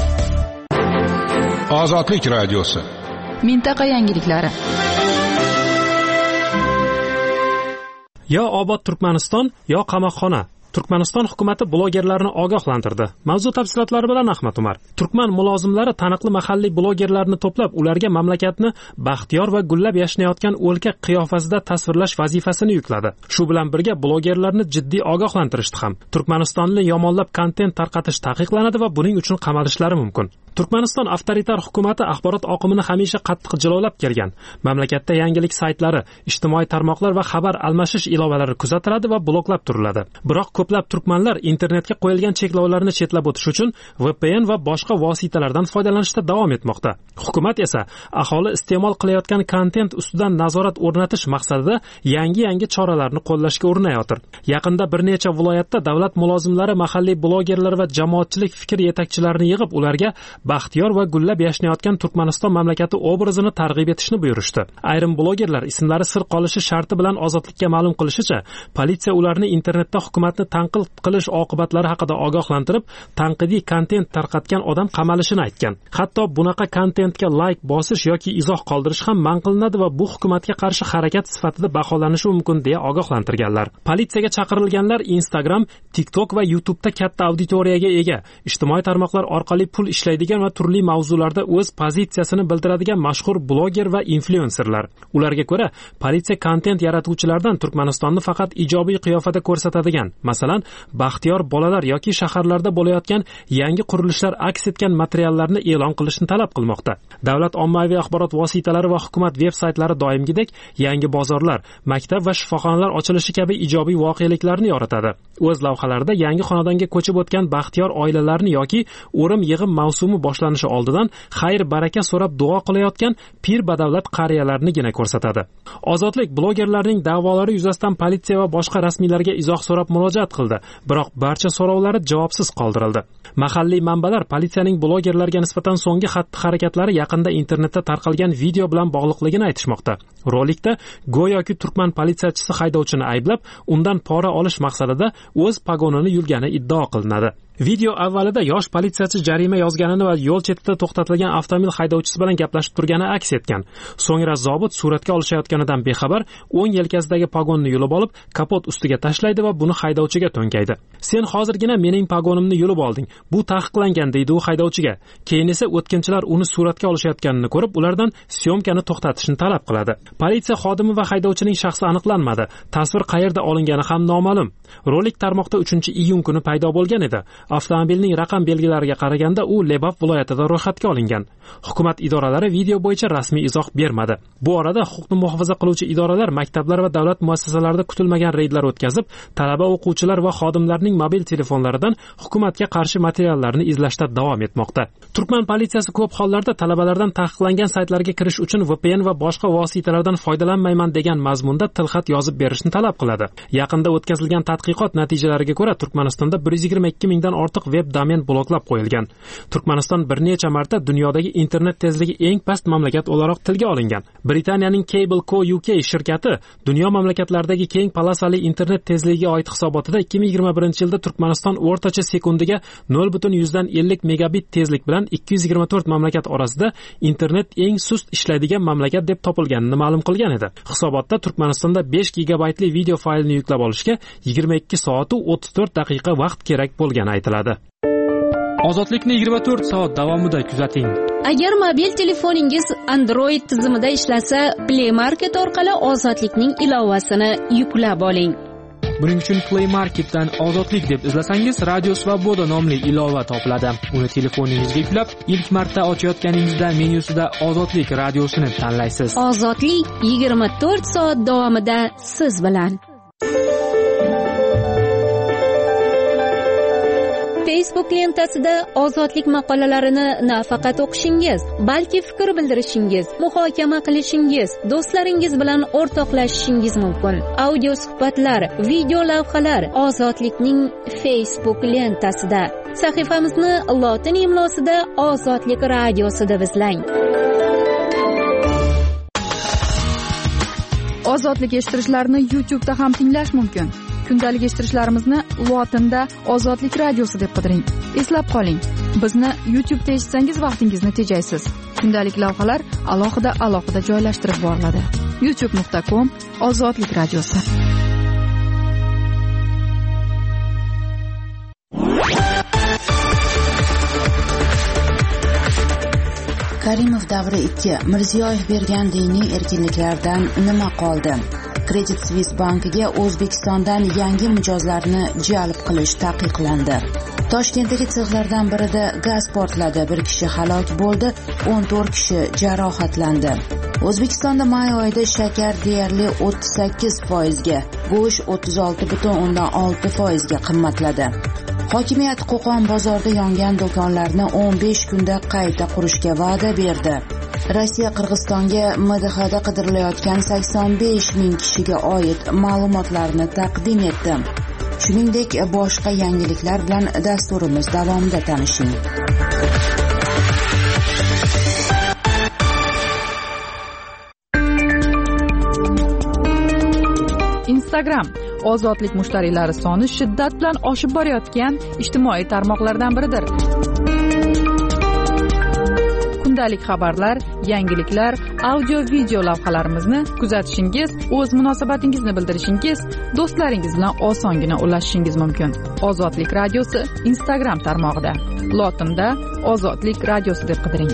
Ozodlik radiosi. Mintaqa yangiliklari. Yo obod Turkmaniston, yo qamoqxona. Turkmaniston hukumati blogerlarni ogohlantirdi. Mavzu tafsilotlari bilan Ahmad Umar. Turkman mulozimlari taniqli mahalliy blogerlarni to'plab, ularga mamlakatni baxtiyor va gullab yashnayotgan o'lka qiyofasida tasvirlash vazifasini yukladi. Shu bilan birga blogerlarni jiddiy ogohlantirishdi ham. Turkmanistonni yomonlab kontent tarqatish taqiqlanadi va buning uchun qamalishlari mumkin. Turkmaniston avtoritar hukumati axborot oqimini hamisha qattiq jilovlab kelgan. Mamlakatda yangilik saytlari, ijtimoiy tarmoqlar va xabar almashish ilovalari kuzatiladi va bloklab turiladi. Biroq ko'plab turkmanlar internetga qo'yilgan cheklovlarni chetlab o'tish uchun V P N va boshqa vositalardan foydalanishda davom etmoqda. Hukumat esa aholi iste'mol qilayotgan kontent ustidan nazorat o'rnatish maqsadida yangi-yangi choralarni qo'llashga urinayotir. Yaqinda bir necha viloyatda davlat mulozimlari mahalliy blogerlar va jamoatchilik fikr yetakchilarini yig'ib, ularga baxtiyor va gullab yashnayotgan Turkmaniston mamlakati obrazini targ'ib etishni buyurishdi. Ayrim blogerlar ismlari sir qolishi sharti bilan ozodlikka ma'lum qilishicha, politsiya ularni internetda hukumatni tanqid qilish oqibatlari haqida ogohlantirib, tanqidiy kontent tarqatgan odam qamalishini aytgan. Hatto bunaqa kontentga like bosish yoki izoh qoldirish ham man qilinadi va bu hukumatga qarshi harakat sifatida baholanishi mumkin deya ogohlantirganlar. Politsiyaga chaqirilganlar Instagram, TikTok va YouTube'da katta auditoriyaga ega, ijtimoiy tarmoqlar orqali pul ishlaydigan va turli mavzularda o'z pozitsiyasini bildiradigan mashhur bloger va influenserlar. Ularga ko'ra, politsiya kontent yaratuvchilardan Turkmanistonni faqat ijobiy qiyofada ko'rsatadigan, masalan, baxtiyor bolalar yoki shaharlarda bo'layotgan yangi qurilishlar aks etgan materiallarni e'lon qilishni talab qilmoqda. Davlat ommaviy axborot vositalari va hukumat veb-saytlari doimgidek yangi bozorlar, maktab va shifoxonalar ochilishi kabi ijobiy voqeliklarni yoritadi. O'z lavhalarida yangi xonadonga ko'chib o'tgan baxtiyor oilalarni yoki o'rim yig'im mavsumi boshlanishi oldidan xayr baraka so'rab duo qilayotgan pir badavlat qariyalarnigina ko'rsatadi. Ozodlik blogerlarning da'volari yuzasidan politsiya va boshqa rasmiylarga izoh so'rab murojaat qildi, biroq barcha so'rovlari javobsiz qoldirildi. Mahalliy manbalar politsiyaning blogerlarga nisbatan so'nggi xatti-harakatlari yaqinda internetda tarqalgan video bilan bog'liqligini aytishmoqda. Rolikda go'yoki turkman politsiyachisi haydovchini ayblab, undan pora olish maqsadida o'z pagonini yulgani iddao qilinadi. Video avvalida yosh politsiyachi jarima yozganini va yo'l chetida to'xtatilgan avtomobil haydovchisi bilan gaplashib turgani aks etgan. So'ngra zobit suratga olishayotganidan bexabar o'ng yelkasidagi pagonni yulib olib, kapot ustiga tashlaydi va buni haydovchiga to'nkaydi. "Sen hozirgina mening pagonimni yulib olding. Bu taqiqlangan", deydi u haydovchiga. Keyin esa o'tkinchilar uni suratga olishayotganini ko'rib, ulardan syomkani to'xtatishni talab qiladi. Politsiya xodimi va haydovchining shaxsi aniqlanmadi. Tasvir qayerda olingani ham noma'lum. Rolik tarmoqda uchinchi iyun kuni paydo bo'lgan edi. Avtomobilning raqam belgilariga qaraganda u Lebap viloyatida ro'yxatga olingan. Hukumat idoralari video bo'yicha rasmiy izoh bermadi. Bu orada huquqni muhofaza qiluvchi idoralar maktablar va davlat muassasalarida kutilmagan reydlar o'tkazib, talaba, o'quvchilar va xodimlarning mobil telefonlaridan hukumatga qarshi materiallarni izlashda davom etmoqda. Turkman politsiyasi ko'p hollarda talabalardan taqiqlangan saytlarga kirish uchun V P N va boshqa vositalardan foydalanmayman degan mazmunda tilxat yozib berishni talab qiladi. Yaqinda o'tkazilgan tadqiqot natijalariga ko'ra, Turkmanistonda bir yuz yigirma ikki mingdan ortiq web domen bloklab qo'yilgan. Turkmaniston bir necha marta dunyodagi internet tezligi eng past mamlakat o'laroq tilga olingan. Britaniyaning Cable Co U K shirkati dunyo mamlakatlaridagi keng polosali internet tezligiga oid hisobotida ikki ming yigirma birinchi yilda Turkmaniston o'rtacha sekundiga nol butun yuzdan ellik megabit tezlik bilan ikki yuz yigirma to'rt mamlakat orasida internet eng sust ishlaydigan mamlakat deb topilganini ma'lum qilgan edi. Hisobotda Turkmanistonda besh gigabaytli video faylni yuklab olishga yigirma ikki soat va o'ttiz to'rt daqiqa vaqt kerak bo'lgani aytiladi. Ozodlikni yigirma to'rt soat davomida kuzating. Agar mobil telefoningiz Android tizimida ishlasa, Play Market orqali Ozodlikning ilovasini yuklab oling. Buning uchun Play Marketdan Ozodlik deb izlasangiz, Radio Svoboda nomli ilova topiladi. Uni telefoningizga yuklab, ilk marta ochayotganingizda menyusida Ozodlik radiosini tanlaysiz. Ozodlik yigirma to'rt soat davomida siz bilan. Facebook lentasida Ozodlik maqolalarini nafaqat o'qishingiz, balki fikr bildirishingiz, muhokama qilishingiz, do'stlaringiz bilan o'rtoqlashishingiz mumkin. Audio suhbatlar, video lavhalar Ozodlikning Facebook lentasida. Sahifamizni lotin imlosida Ozodlik radiosi deb izlang. Ozodlik eshittirishlarini YouTube'da ham tinglash mumkin. kundalik eshittirishlarimizni lotinda Ozodlik radiosi deb qidiring. Eslab qoling, bizni YouTube'da eshitsangiz vaqtingizni tejaysiz. Kundalik lavhalar alohida alohida joylashtirib boriladi. youtube nuqta com Ozodlik radiosi. Karimov davri ikki. Mirziyoyev bergan diniy erkinliklardan nima qoldi? Credit Suisse bankiga O'zbekistondan yangi mijozlarni jalb qilish taqiqlandi. Toshkentdagi sexlardan birida gaz portladi, bir kishi halok bo'ldi, o'n to'rt kishi jarohatlandi. O'zbekistonda may oyida shakar deyarli o'ttiz sakkiz foizga, go'sht o'ttiz olti butun o'ndan olti foizga qimmatladi. Hokimiyat Qo'qon bozorida yongan do'konlarni o'n besh kunda qayta qurishga va'da berdi. Rossiya Qirg'izistonga M D Hda qidirilayotgan sakson besh ming kishiga oid ma'lumotlarni taqdim etdi. Shuningdek, boshqa yangiliklar bilan dasturimiz davomida tanishing. Instagram ozodlik mushtariylari soni shiddat bilan oshib borayotgan ijtimoiy tarmoqlardan biridir. Kundalik xabarlar, yangiliklar, audio video lavhalarimizni kuzatishingiz, o'z munosabatingizni bildirishingiz, do'stlaringiz bilan osongina ulashishingiz mumkin. Ozodlik radiosi Instagram tarmog'ida. Lotinda Ozodlik radiosi deb qidiring.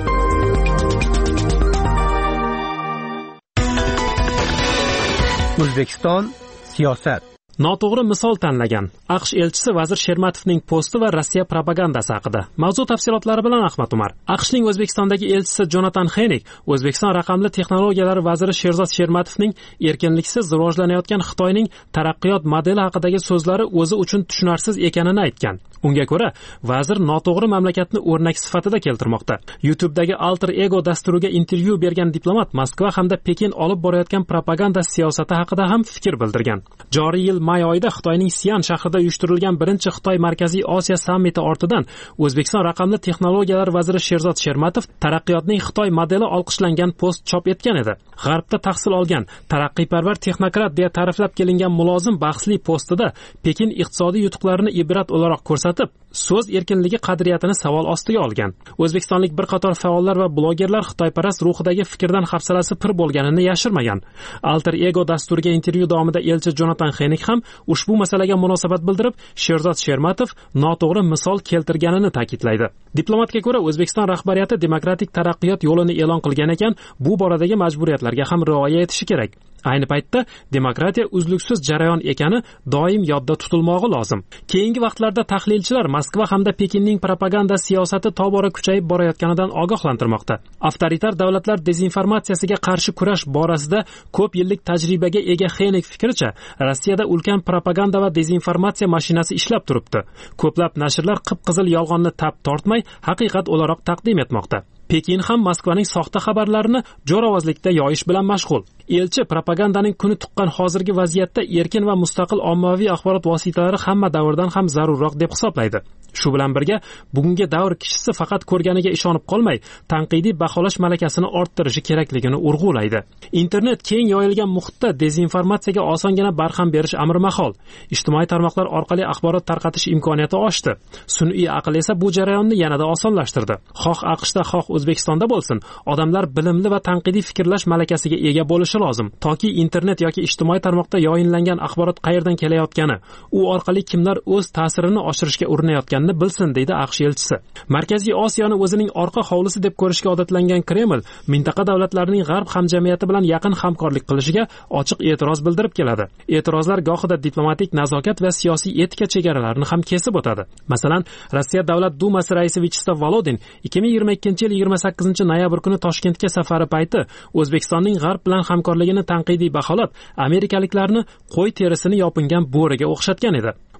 O'zbekiston siyosat. Noto'g'ri misol tanlagan AQSh elchisi Vazir Shermatovning posti va Rossiya propagandasi haqida. Mavzu tafsilotlari bilan Ahmad Umar. AQShning O'zbekistondagi elchisi Jonatan Xenik O'zbekiston raqamli texnologiyalar vaziri Sherzod Shermatovning erkinliksiz rivojlanayotgan Xitoyning taraqqiyot modeli haqidagi so'zlari o'zi uchun tushunarsiz ekanini aytgan. Unga ko'ra, vazir noto'g'ri mamlakatni o'rnak sifatida keltirmoqda. YouTube'dagi Alter Ego dasturiga intervyu bergan diplomat Moskva hamda Pekin olib borayotgan propaganda siyosati haqida ham fikr bildirgan. Joriy yil may oyida Xitoyning Sian shahrida uyushtirilgan birinchi Xitoy Markaziy Osiyo sammiti ortidan O'zbekiston raqamli texnologiyalar vaziri Sherzod Shermatov taraqqiyotning Xitoy modeli olqishlangan post chop etgan edi. G'arbda tahsil olgan, taraqqiyparvar texnokrat deya ta'riflab kelingan mulozim bahsli postida Pekin iqtisodiy yutuqlarini ibrat o'laroq ko'rsatib, so'z erkinligi qadriyatini savol ostiga olgan. O'zbekistonlik bir qator faollar va blogerlar xitoyparast ruhidagi fikrdan hafsalasi pir bo'lganini yashirmagan. Alter Ego dasturiga intervyu davomida elchi Jonatan Xenik ham ushbu masalaga munosabat bildirib, Sherzod Shermatov noto'g'ri misol keltirganini ta'kidlaydi. Diplomatga ko'ra, O'zbekiston rahbariyati demokratik taraqqiyot yo'lini e'lon qilgan ekan, bu boradagi majburiyatlarga ham rioya etishi kerak. Ayni paytda demokratiya uzluksiz jarayon ekani doim yodda tutilmog'i lozim. Keyingi vaqtlarda tahlilchilar Moskva hamda Pekinning propaganda siyosati tobora kuchayib borayotganidan ogohlantirmoqda. Avtoritar davlatlar dezinformatsiyasiga qarshi kurash borasida ko'p yillik tajribaga ega Xenik fikricha, Rossiyada ulkan propaganda va dezinformatsiya mashinasi ishlab turibdi. Ko'plab nashrlar qip-qizil yolg'onni tap tortmay, haqiqat o'laroq taqdim etmoqda. Pekin ham Moskvaning soxta xabarlarini jo'ravozlikda yoyish bilan mashg'ul. Elchi propagandaning kuni tuqqan hozirgi vaziyatda erkin va mustaqil ommaviy axborot vositalari hamma davrdan ham zarurroq deb hisoblaydi. Shu bilan birga, bugungi davr kishisi faqat ko'rganiga ishonib qolmay, tanqidiy baholash malakasini orttirishi kerakligini urg'ulaydi. Internet keng yoyilgan muhitda dezinformatsiyaga osongina barham berish amri mahol. Ijtimoiy tarmoqlar orqali axborot tarqatish imkoniyati oshdi. Sun'iy aql esa bu jarayonni yanada osonlashtirdi. Xoh AQShda, xoh O'zbekistonda bo'lsin, odamlar bilimli va tanqidiy fikrlash malakasiga ega bo'lishi lozim. Toki internet yoki ijtimoiy tarmoqda yoyinlangan axborot qayerdan kelayotgani, u orqali kimlar o'z ta'sirini oshirishga urinayotganini bilsin, deydi AQSh elchisi. Markaziy Osiyoni o'zining orqa hovlisi deb ko'rishga odatlangan Kreml mintaqa davlatlarining g'arb hamjamiyati bilan yaqin hamkorlik qilishiga ochiq e'tiroz bildirib keladi. E'tirozlar gohida diplomatik nazokat va siyosiy etika chegaralarini ham kesib o'tadi. Masalan, Rossiya Davlat Dumasi raisi Vyacheslav Volodin ikki ming yigirma ikkinchi yil yigirma sakkizinchi noyabr kuni Toshkentga safari payti O'zbekistonning g'arb bilan hamkorligini tanqidiy baholab, amerikaliklarni qo'y terisini yopingan bo'riga o'xshatgan edi.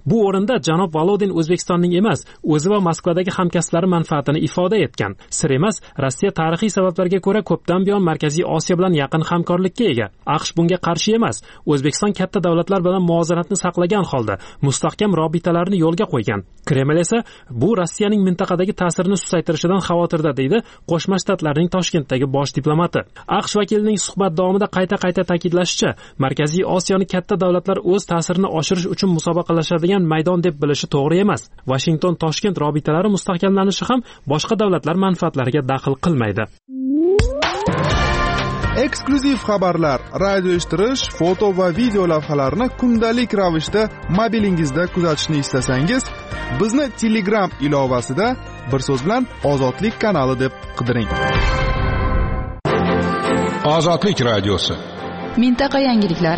Bu o'rinda janob Volodin O'zbekistonning emas, o'zi va Moskvadagi hamkasblari manfaatini ifoda etgan. Sir emas, Rossiya tarixiy sabablarga ko'ra ko'pdan buyon Markaziy Osiyo bilan yaqin hamkorlikka ega. AQSh bunga qarshi emas. O'zbekiston katta davlatlar bilan muvozanatni saqlagan holda mustahkam robitalarni yo'lga qo'ygan. Kreml esa bu Rossiyaning mintaqadagi ta'sirini susaytirishidan xavotirda, deydi Qo'shma Shtatlarning Toshkentdagi bosh diplomati. AQSh vakilining suhbat davomida qayta-qayta ta'kidlashicha, Markaziy Osiyoni katta davlatlar o'z ta'sirini oshirish uchun musobaqalashadigan maydon deb bilishi to'g'ri emas. Washington Toshkent robitalari mustahkamlanishi ham boshqa davlatlar manfaatlariga daxl qilmaydi. Eksklyuziv xabarlar, radio eshittirish, foto va video lavhalarni kundalik ravishda mobilingizda kuzatishni istasangiz, bizni Telegram ilovasida bir so'z bilan Ozodlik kanali deb qidiring. Ozodlik radiosi. Mintaqa yangiliklari.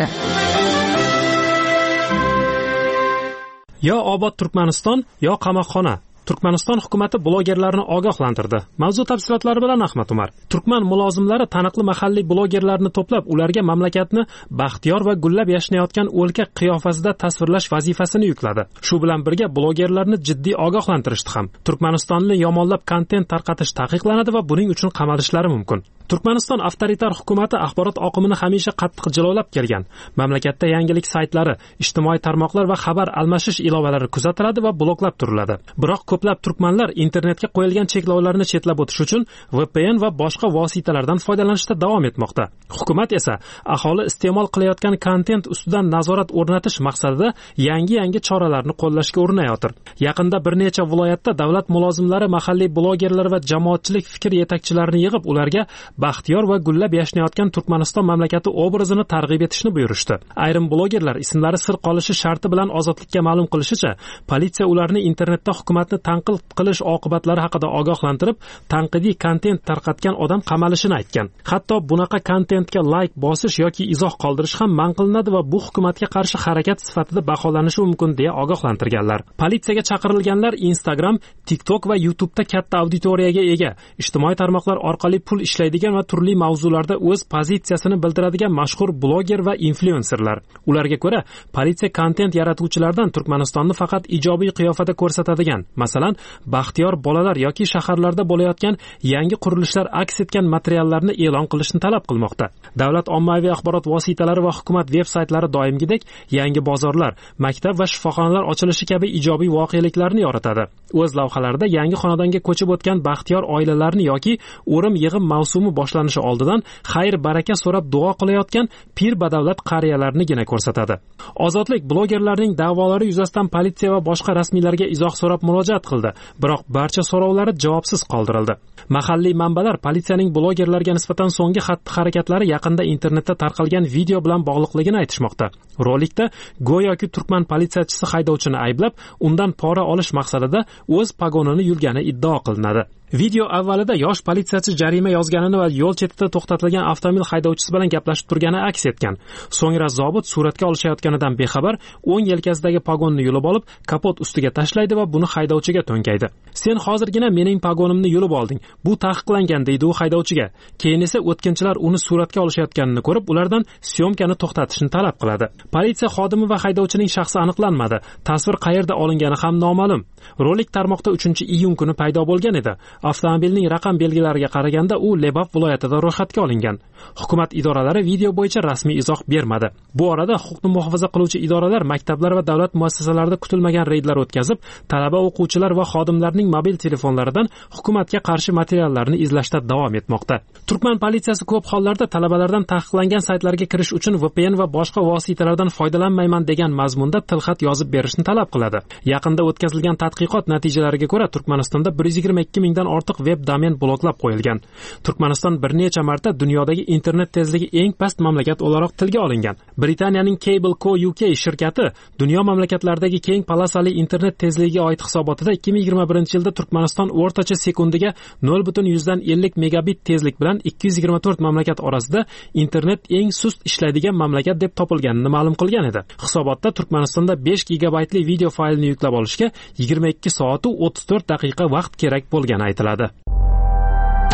Yo obod Turkmaniston, yo qamoqxona. Turkmaniston hukumati blogerlarni ogohlantirdi. Mavzu tafsilotlari bilan Ahmad Umar. Turkman mulozimlari taniqli mahalliy blogerlarni to'plab, ularga mamlakatni baxtiyor va gullab yashnayotgan o'lka qiyofasida tasvirlash vazifasini yukladi. Shu bilan birga blogerlarni jiddiy ogohlantirishdi ham. Turkmanistonni yomonlab kontent tarqatish taqiqlanadi va buning uchun qamalishlari mumkin. Turkmaniston avtoritar hukumati axborot oqimini hamisha qattiq jilovlab kelgan. Mamlakatda yangilik saytlari, ijtimoiy tarmoqlar va xabar almashish ilovalari kuzatiladi va bloklab turiladi. Biroq ko'plab turkmanlar internetga qo'yilgan cheklovlarni chetlab o'tish uchun V P N va boshqa vositalardan foydalanishda davom etmoqda. Hukumat esa aholi iste'mol qilayotgan kontent ustidan nazorat o'rnatish maqsadida yangi-yangi choralarni qo'llashga urinayotir. Yaqinda bir necha viloyatda davlat mulozimlari mahalliy blogerlar va jamoatchilik fikr yetakchilarini yig'ib, ularga baxtiyor va gullab yashnayotgan Turkmaniston mamlakati obrazini targ'ib etishni buyurishdi. Ayrim blogerlar ismlari sir qolishi sharti bilan Ozodlikka ma'lum qilishicha, politsiya ularni internetda hukumatni tanqid qilish oqibatlari haqida ogohlantirib, tanqidiy kontent tarqatgan odam qamalishini aytgan. Hatto bunaqa kontentga like bosish yoki izoh qoldirish ham man qilinadi va bu hukumatga qarshi harakat sifatida baholanishi mumkin deya ogohlantirganlar. Politsiyaga chaqirilganlar Instagram, TikTok va YouTube'da katta auditoriyaga ega, ijtimoiy tarmoqlar orqali pul ishlaydigan va turli mavzularda o'z pozitsiyasini bildiradigan mashhur bloger va influenserlar. Ularga ko'ra, politsiya kontent yaratuvchilardan Turkmanistonni faqat ijobiy qiyofada ko'rsatadigan, masalan, baxtiyor bolalar yoki shaharlarda bo'layotgan yangi qurilishlar aks etgan materiallarni e'lon qilishni talab qilmoqda. Davlat ommaviy axborot vositalari va hukumat veb-saytlari doimgidek yangi bozorlar, maktab va shifoxonalar ochilishi kabi ijobiy voqeliklarni yoritadi. O'z lavhalarida yangi xonadonga ko'chib o'tgan baxtiyor oilalarni yoki o'rim yig'im mavsumi boshlanishi oldidan xayr baraka so'rab duo qilayotgan pir badavlat qariyalarnigina ko'rsatadi. Ozodlik blogerlarning da'volari yuzasidan politsiya va boshqa rasmiylarga izoh so'rab murojaat qildi, biroq barcha so'rovlari javobsiz qoldirildi. Mahalliy manbalar politsiyaning blogerlarga nisbatan so'nggi xatti-harakatlari yaqinda internetda tarqalgan video bilan bog'liqligini aytishmoqda. Rolikda go'yoki turkman politsiyachisi haydovchini ayblab, undan pora olish maqsadida o'z pagonini yulgani iddao qilinadi. Video avvalida yosh politsiyachi jarima yozganini va yo'l chetida to'xtatilgan avtomobil haydovchisi bilan gaplashib turgani aks etgan. So'ngra zobit suratga olishayotganidan bexabar o'ng yelkasidagi pagonni yulib olib, kapot ustiga tashlaydi va buni haydovchiga to'nkaydi. "Sen hozirgina mening pagonimni yulib olding. Bu taqiqlangan", deydi u haydovchiga. Keyin esa o'tkinchilar uni suratga olishayotganini ko'rib, ulardan syomkani to'xtatishni talab qiladi. Politsiya xodimi va haydovchining shaxsi aniqlanmadi. Tasvir qayerda olingani ham noma'lum. Rolik tarmoqda uchinchi iyun kuni paydo bo'lgan edi. Avtomobilning raqam belgilariga qaraganda u Lebap viloyatida ro'yxatga olingan. Hukumat idoralari video bo'yicha rasmiy izoh bermadi. Bu orada huquqni muhofaza qiluvchi idoralar maktablar va davlat muassasalarida kutilmagan reydlar o'tkazib, talaba, o'quvchilar va xodimlarning mobil telefonlaridan hukumatga qarshi materiallarni izlashda davom etmoqda. Turkman politsiyasi ko'p hollarda talabalardan taqiqlangan saytlarga kirish uchun V P N va boshqa vositalardan foydalanmayman degan mazmunda tilxat yozib berishni talab qiladi. Yaqinda o'tkazilgan tadqiqot natijalariga ko'ra, Turkmanistonda bir yuz yigirma ikki mingdan ortiq web domen bloklab qo'yilgan. Turkmaniston bir necha marta dunyodagi internet tezligi eng past mamlakat o'laroq tilga olingan. Britaniyaning Cable Co U K shirkati dunyo mamlakatlaridagi keng polosali internet tezligiga oid hisobotida ikki ming yigirma birinchi yilda Turkmaniston o'rtacha sekundiga nol butun yuzdan ellik megabit tezlik bilan ikki yuz yigirma to'rt mamlakat orasida internet eng sust ishlaydigan mamlakat deb topilganini ma'lum qilgan edi. Hisobotda Turkmanistonda besh gigabaytli video faylni yuklab olishga yigirma ikki soat va o'ttiz to'rt daqiqa vaqt kerak bo'lgani aytiladi.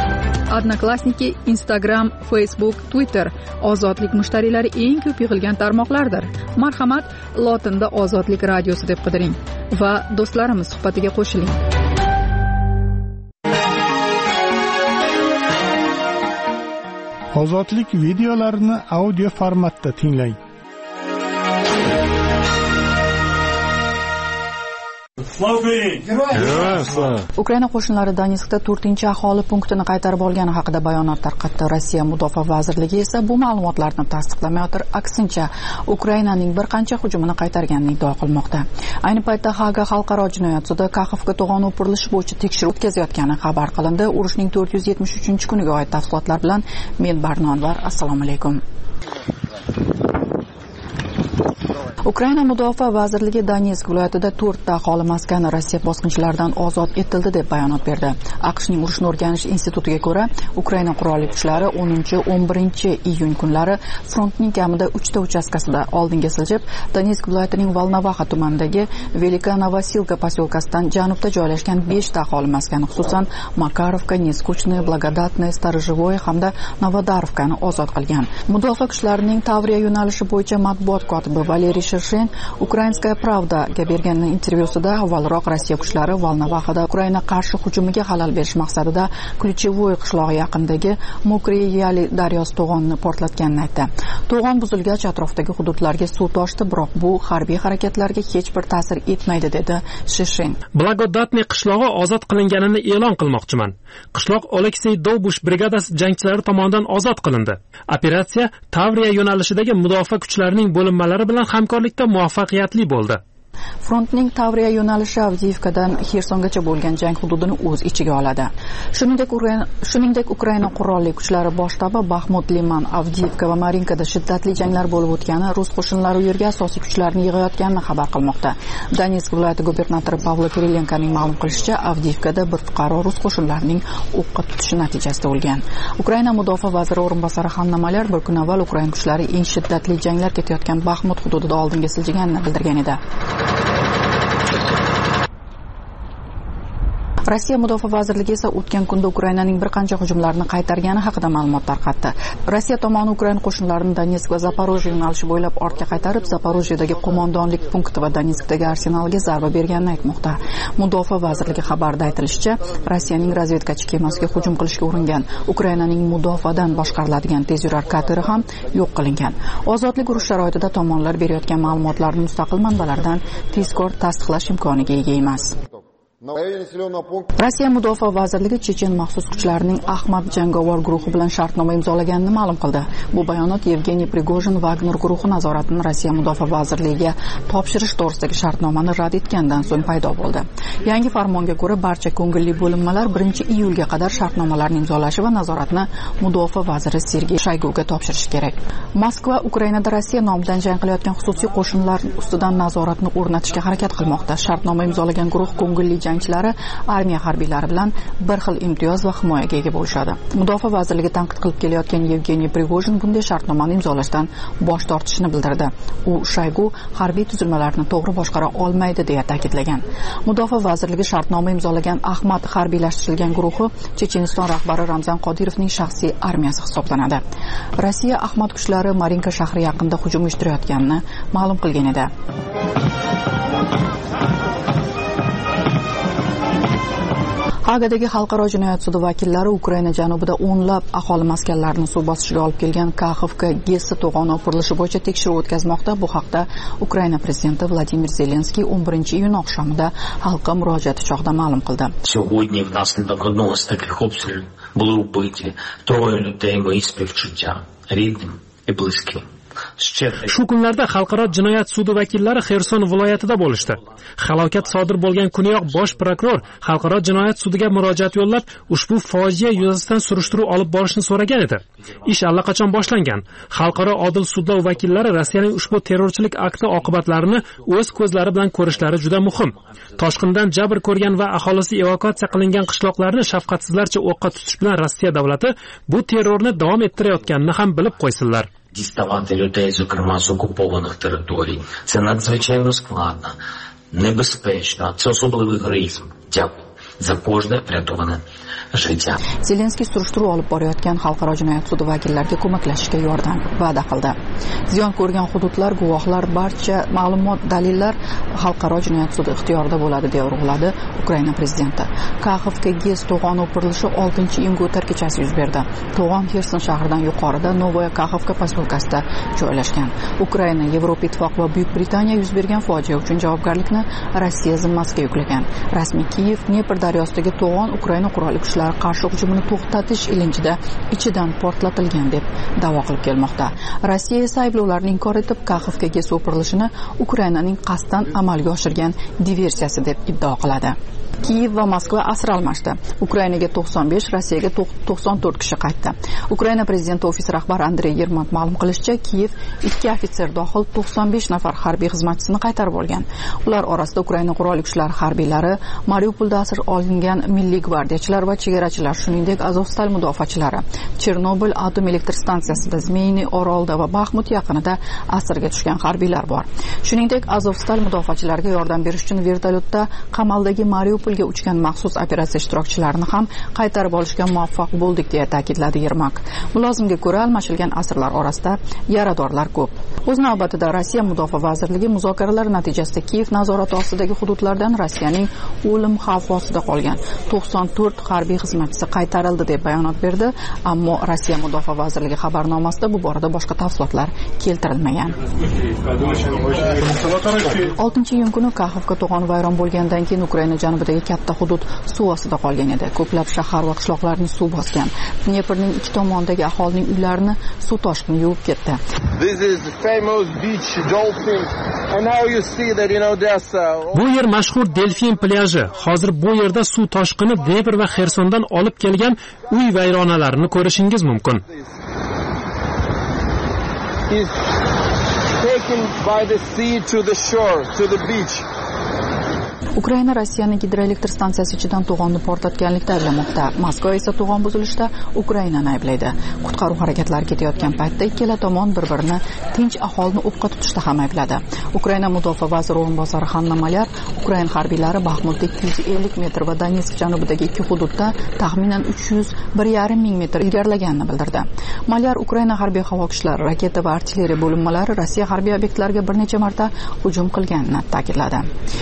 Odnoklassniki, Instagram, Facebook, Twitter ozodlik mushtariylari eng ko'p yig'ilgan tarmoqlardir. Marhamat, lotinda ozodlik radiosi deb qidiring va do'stlarimiz suhbatiga qo'shiling. Ozodlik videolarini audio formatda tinglang. Ukraina qo'shinlari Donetskda to'rtinchi aholi punktini qaytarib olgani haqida bayonot tarqatdi. Rossiya Mudofaa vazirligi esa bu ma'lumotlarni tasdiqlamayotir, aksincha Ukrainaning bir qancha hujumini qaytarganini iddao qilmoqda. Ayni paytda Haga xalqaro jinoyat sudi Kaxovga to'g'on o'pirilishi bo'yicha tekshiruv o'tkazayotgani xabar qilindi. Urushning to'rt yuz yetmish uchinchi kuniga oid tafsilotlar bilan men Barno Anvar. Assalomu alaykum. Ukraina Mudofaa vazirligi Donetsk viloyatida to'rtta aholi maskani Rossiya bosqinchilaridan ozod etildi deb bayonot berdi. AQShning urushni o'rganish institutiga ko'ra, Ukraina qurolli kuchlari o'ninchi o'n birinchi iyun kunlari frontning kamida uchta uchastkasida oldinga siljib, Donetsk viloyatining Volnovaxa tumanidagi Velika Novosilka posyolkasidan janubda joylashgan beshta aholi maskani, xususan Makarovka, Neskuchnoye, Blagodatnoye, Starozhevoye hamda Novodarovkani ozod qilgan. Mudofaa kuchlarining Tavriya yo'nalishi bo'yicha matbuot kotibi Valeriy Shershin Ukrainskaya Pravdaga bergan intervyusida avvalroq Rossiya kuchlari Volnovaxada Ukraina qarshi hujumiga xalal berish maqsadida Ключевой qishlog'i yaqinidagi Mokriy Yali daryosi to'g'onini portlatganini aytdi. To'g'on buzilgach, atrofdagi hududlarga suv toshdi, biroq bu harbiy harakatlarga hech bir ta'sir etmaydi, dedi Shershin. Blagodatnoye qishlog'i ozod qilinganini e'lon qilmoqchiman. Qishloq Oleksey Dolbush brigadasi jangchilari tomonidan ozod qilindi. Operatsiya Tavriya yo'nalishidagi mudofaa kuchlarining bo'linmalari bilan hamkorlikda muvaffaqiyatli bo'ldi. Frontning Tavriya yo'nalishi Avdiivkadan Xersongacha bo'lgan jang hududini o'z ichiga oladi. Shuningdek, Ukraina shuningdek Ukraina qurolli kuchlari bosh shtabi Baxmut, Liman, Avdiivka va Marinkada shiddatli janglar bo'lib o'tgani, rus qo'shinlari u yerga asosiy kuchlarni yig'ayotganini xabar qilmoqda. Donetsk viloyati gubernatori Pavlo Kirilenkoning ma'lum qilishicha, Avdiivkada bir fuqaro rus qo'shinlarining o'qqa tutishi natijasida o'lgan. Ukraina mudofaa vaziri o'rinbosari Hanna Maler bir kun avval Ukraina kuchlari eng shiddatli janglar ketayotgan Baxmut hududida oldinga siljiganini bildirgan edi. Rossiya Mudofaa vazirligi esa o'tgan kunda Ukrainaning bir qancha hujumlarini qaytargani haqida ma'lumot tarqatdi. Rossiya tomoni Ukraina qo'shinlarini Donetsk va Zaporojye yo'nalishi bo'ylab ortga qaytarib, Zaporojyedagi qo'mondonlik punkti va Donetskdagi arsenalga zarba berganini aytmoqda. Mudofaa vazirligi xabarida aytilishicha, Rossiyaning razvedkachi kemasiga hujum qilishga uringan Ukrainaning mudofaadan boshqariladigan tezyurar kateri ham yo'q qilingan. Ozodlik urush sharoitida tomonlar berayotgan ma'lumotlarni mustaqil manbalardan tezkor tasdiqlash imkoniga ega emas. Rossiya Mudofaa vazirligi Chechen maxsus kuchlarining Ahmad jangovar guruhi bilan shartnoma imzolaganini ma'lum qildi. Bu bayonot Yevgeniy Prigojin Wagner guruhi nazoratini Rossiya Mudofaa vazirligiga topshirish to'g'risidagi shartnomani rad etgandan so'ng paydo bo'ldi. Yangi farmonga ko'ra, barcha ko'ngilli bo'linmalar birinchi iyulga qadar shartnomalarni imzolashi va nazoratni Mudofaa vaziri Sergey Shoyguga topshirishi kerak. Moskva Ukrainada Rossiya nomidan jang qilayotgan xususiy qo'shinlar ustidan nazoratni o'rnatishga harakat qilmoqda. Shartnoma imzolagan guruh ko'ngilli jangchilari armiya harbiylari bilan bir xil imtiyoz va himoyaga ega bo'lishadi. Mudofaa vazirligi tanqid qilib kelayotgan Yevgeniy Prigojin bunday shartnomani imzolashdan bosh tortishini bildirdi. U Shoygu harbiy tuzilmalarni to'g'ri boshqara olmaydi deya ta'kidlagan. Mudofaa vazirligi shartnoma imzolagan Ahmad harbiylashtirilgan guruhi Checheniston rahbari Ramzan Qodirovning shaxsiy armiyasi hisoblanadi. Rossiya Ahmad kuchlari Marinka shahri yaqinida hujum uyushtirayotganini ma'lum qilgan edi. Hagadagi xalqaro jinoyat sudi vakillari Ukraina janubida o'nlab aholi maskanlarini suv bosishiga olib kelgan Kaxovka Gessi to'g'oni o'pirilishi bo'yicha tekshiruv o'tkazmoqda. Bu haqda Ukraina prezidenti Vladimir Zelenskiy o'n birinchi iyun oqshomida xalqqa murojaati chog'ida ma'lum qildi. Сьогодні внаслідок одного з таких обстрілів були вбиті троє людей мої співчуття рідним і близьким. Shu kunlarda xalqaro jinoyat sudi vakillari Xerson viloyatida bo'lishdi. Halokat sodir bo'lgan kuniyoq bosh prokuror xalqaro jinoyat sudiga murojaat yo'llab, ushbu fojia yuzasidan surishtiruv olib borishni so'ragan edi. Ish allaqachon boshlangan. Xalqaro odil sudlov vakillari Rossiyaning ushbu terrorchilik akti oqibatlarini o'z ko'zlari bilan ko'rishlari juda muhim. Toshqindan jabr ko'rgan va aholisi evakuatsiya qilingan qishloqlarni shafqatsizlarcha o'qqa tutish bilan Rossiya davlati bu terrorni davom ettirayotganini ham bilib qo'ysinlar. Діставати людей, зокрема, з окупованих територій. Це надзвичайно складно, небезпечно. Це особливий героїзм. Дякую. За кожне врятоване життя. Zelenskiy surishtiruv olib borayotgan xalqaro jinoyat sudi vakillariga ko'maklashishga yordam va'da qildi. Ziyon ko'rgan hududlar, guvohlar, barcha ma'lumot, dalillar xalqaro jinoyat sudi ixtiyorida bo'ladi deb urg'uladi Ukraina prezidenti. Kaxovka GES to'g'oni o'pirilishi oltinchi iyun o'tar kechasi yuz berdi. To'g'on Xerson shahridan yuqorida Novoya Kaxovka posyolkasida joylashgan. Ukraina, Yevropa Ittifoqi va Buyuk Britaniya yuz bergan fojia uchun javobgarlikni Rossiya zimmasiga yuklagan. Rasmiy Kiyev Dnepr daryosidagi to'g'on Ukraina qurolli kuchlari qarshi hujumini to'xtatish ilinjida ichidan portlatilgan deb da'vo qilib kelmoqda. Rossiya esa ayblovlarni inkor etib, Kaxovka GES o'pirilishini Ukrainaning qasddan amalga oshirgan diversiyasi deb iddao qiladi. Kiyev va Moskva asir almashdi. Ukrainaga to'qson besh, Rossiyaga to'qson to'rt kishi qaytdi. Ukraina prezidenti ofisi rahbari Andrey Yermak ma'lum qilishicha, Kiyev ikki ofitser dohil to'qson besh nafar harbiy xizmatchisini qaytarib olgan. Ular orasida Ukraina qurolli kuchlari harbiylari, Mariupolda asir olingan milliy gvardiyachilar va chegarachilar, shuningdek Azovstal mudofaachilari, Chernobil atom elektr stansiyasida, Zmeyniy orolida va Baxmut yaqinida asirga tushgan harbiylar bor. Shuningdek, Azovstal mudofaachilariga yordam berish uchun vertolyotda qamaldagi Mariupolga uchgan maxsus operatsiya ishtirokchilarini ham qaytarib olishga muvaffaq bo'ldik deya ta'kidladi Yermak. Mulozimga ko'ra, almashilgan asirlar orasida yaradorlar ko'p. O'z navbatida Rossiya Mudofaa vazirligi muzokaralar natijasida Kiyev nazorati ostidagi hududlardan Rossiyaning o'lim xavfi ostida qolgan to'qson to'rt harbiy xizmatchisi qaytarildi deb bayonot berdi, ammo Rossiya Mudofaa vazirligi xabarnomasida bu borada boshqa tafsilotlar keltirilmagan. oltinchi iyun kuni Kaxovka to'g'oni vayron bo'lgandan keyin Ukraina janubidagi katta hudud suv ostida qolgan edi. Ko'plab shahar va qishloqlarni suv bosgan. Dneprning ikki tomonidagi aholining uylarini suv toshqini yuvib ketdi. Bu yer mashhur Delfin plyaji. Hozir bu yerda suv toshqini Dnepr va Xersondan olib kelgan uy vayronalarini ko'rishingiz mumkin. Ukraina Rossiyaning gidroelektr stansiyasi ichidan to'g'onni portlatganlikda ayblamoqda. Moskva esa to'g'on buzilishida Ukrainani ayblaydi. Qutqaruv harakatlari ketayotgan paytda ikkala tomon bir-birini tinch aholini o'qqa tutishda ham aybladi. Ukraina mudofaa vaziri o'rinbosari Hanna Malyar Ukraina harbiylari Baxmutda ikki yuz ellik metr va Donetsk janubidagi ikki hududda taxminan uch yuz bir yarim ming metr ilgarilaganini bildirdi. Malyar Ukraina harbiy havo kuchlari, raketa va artilleriya bo'linmalari Rossiya harbiy obyektlariga bir necha marta hujum qilganini ta'kidladi.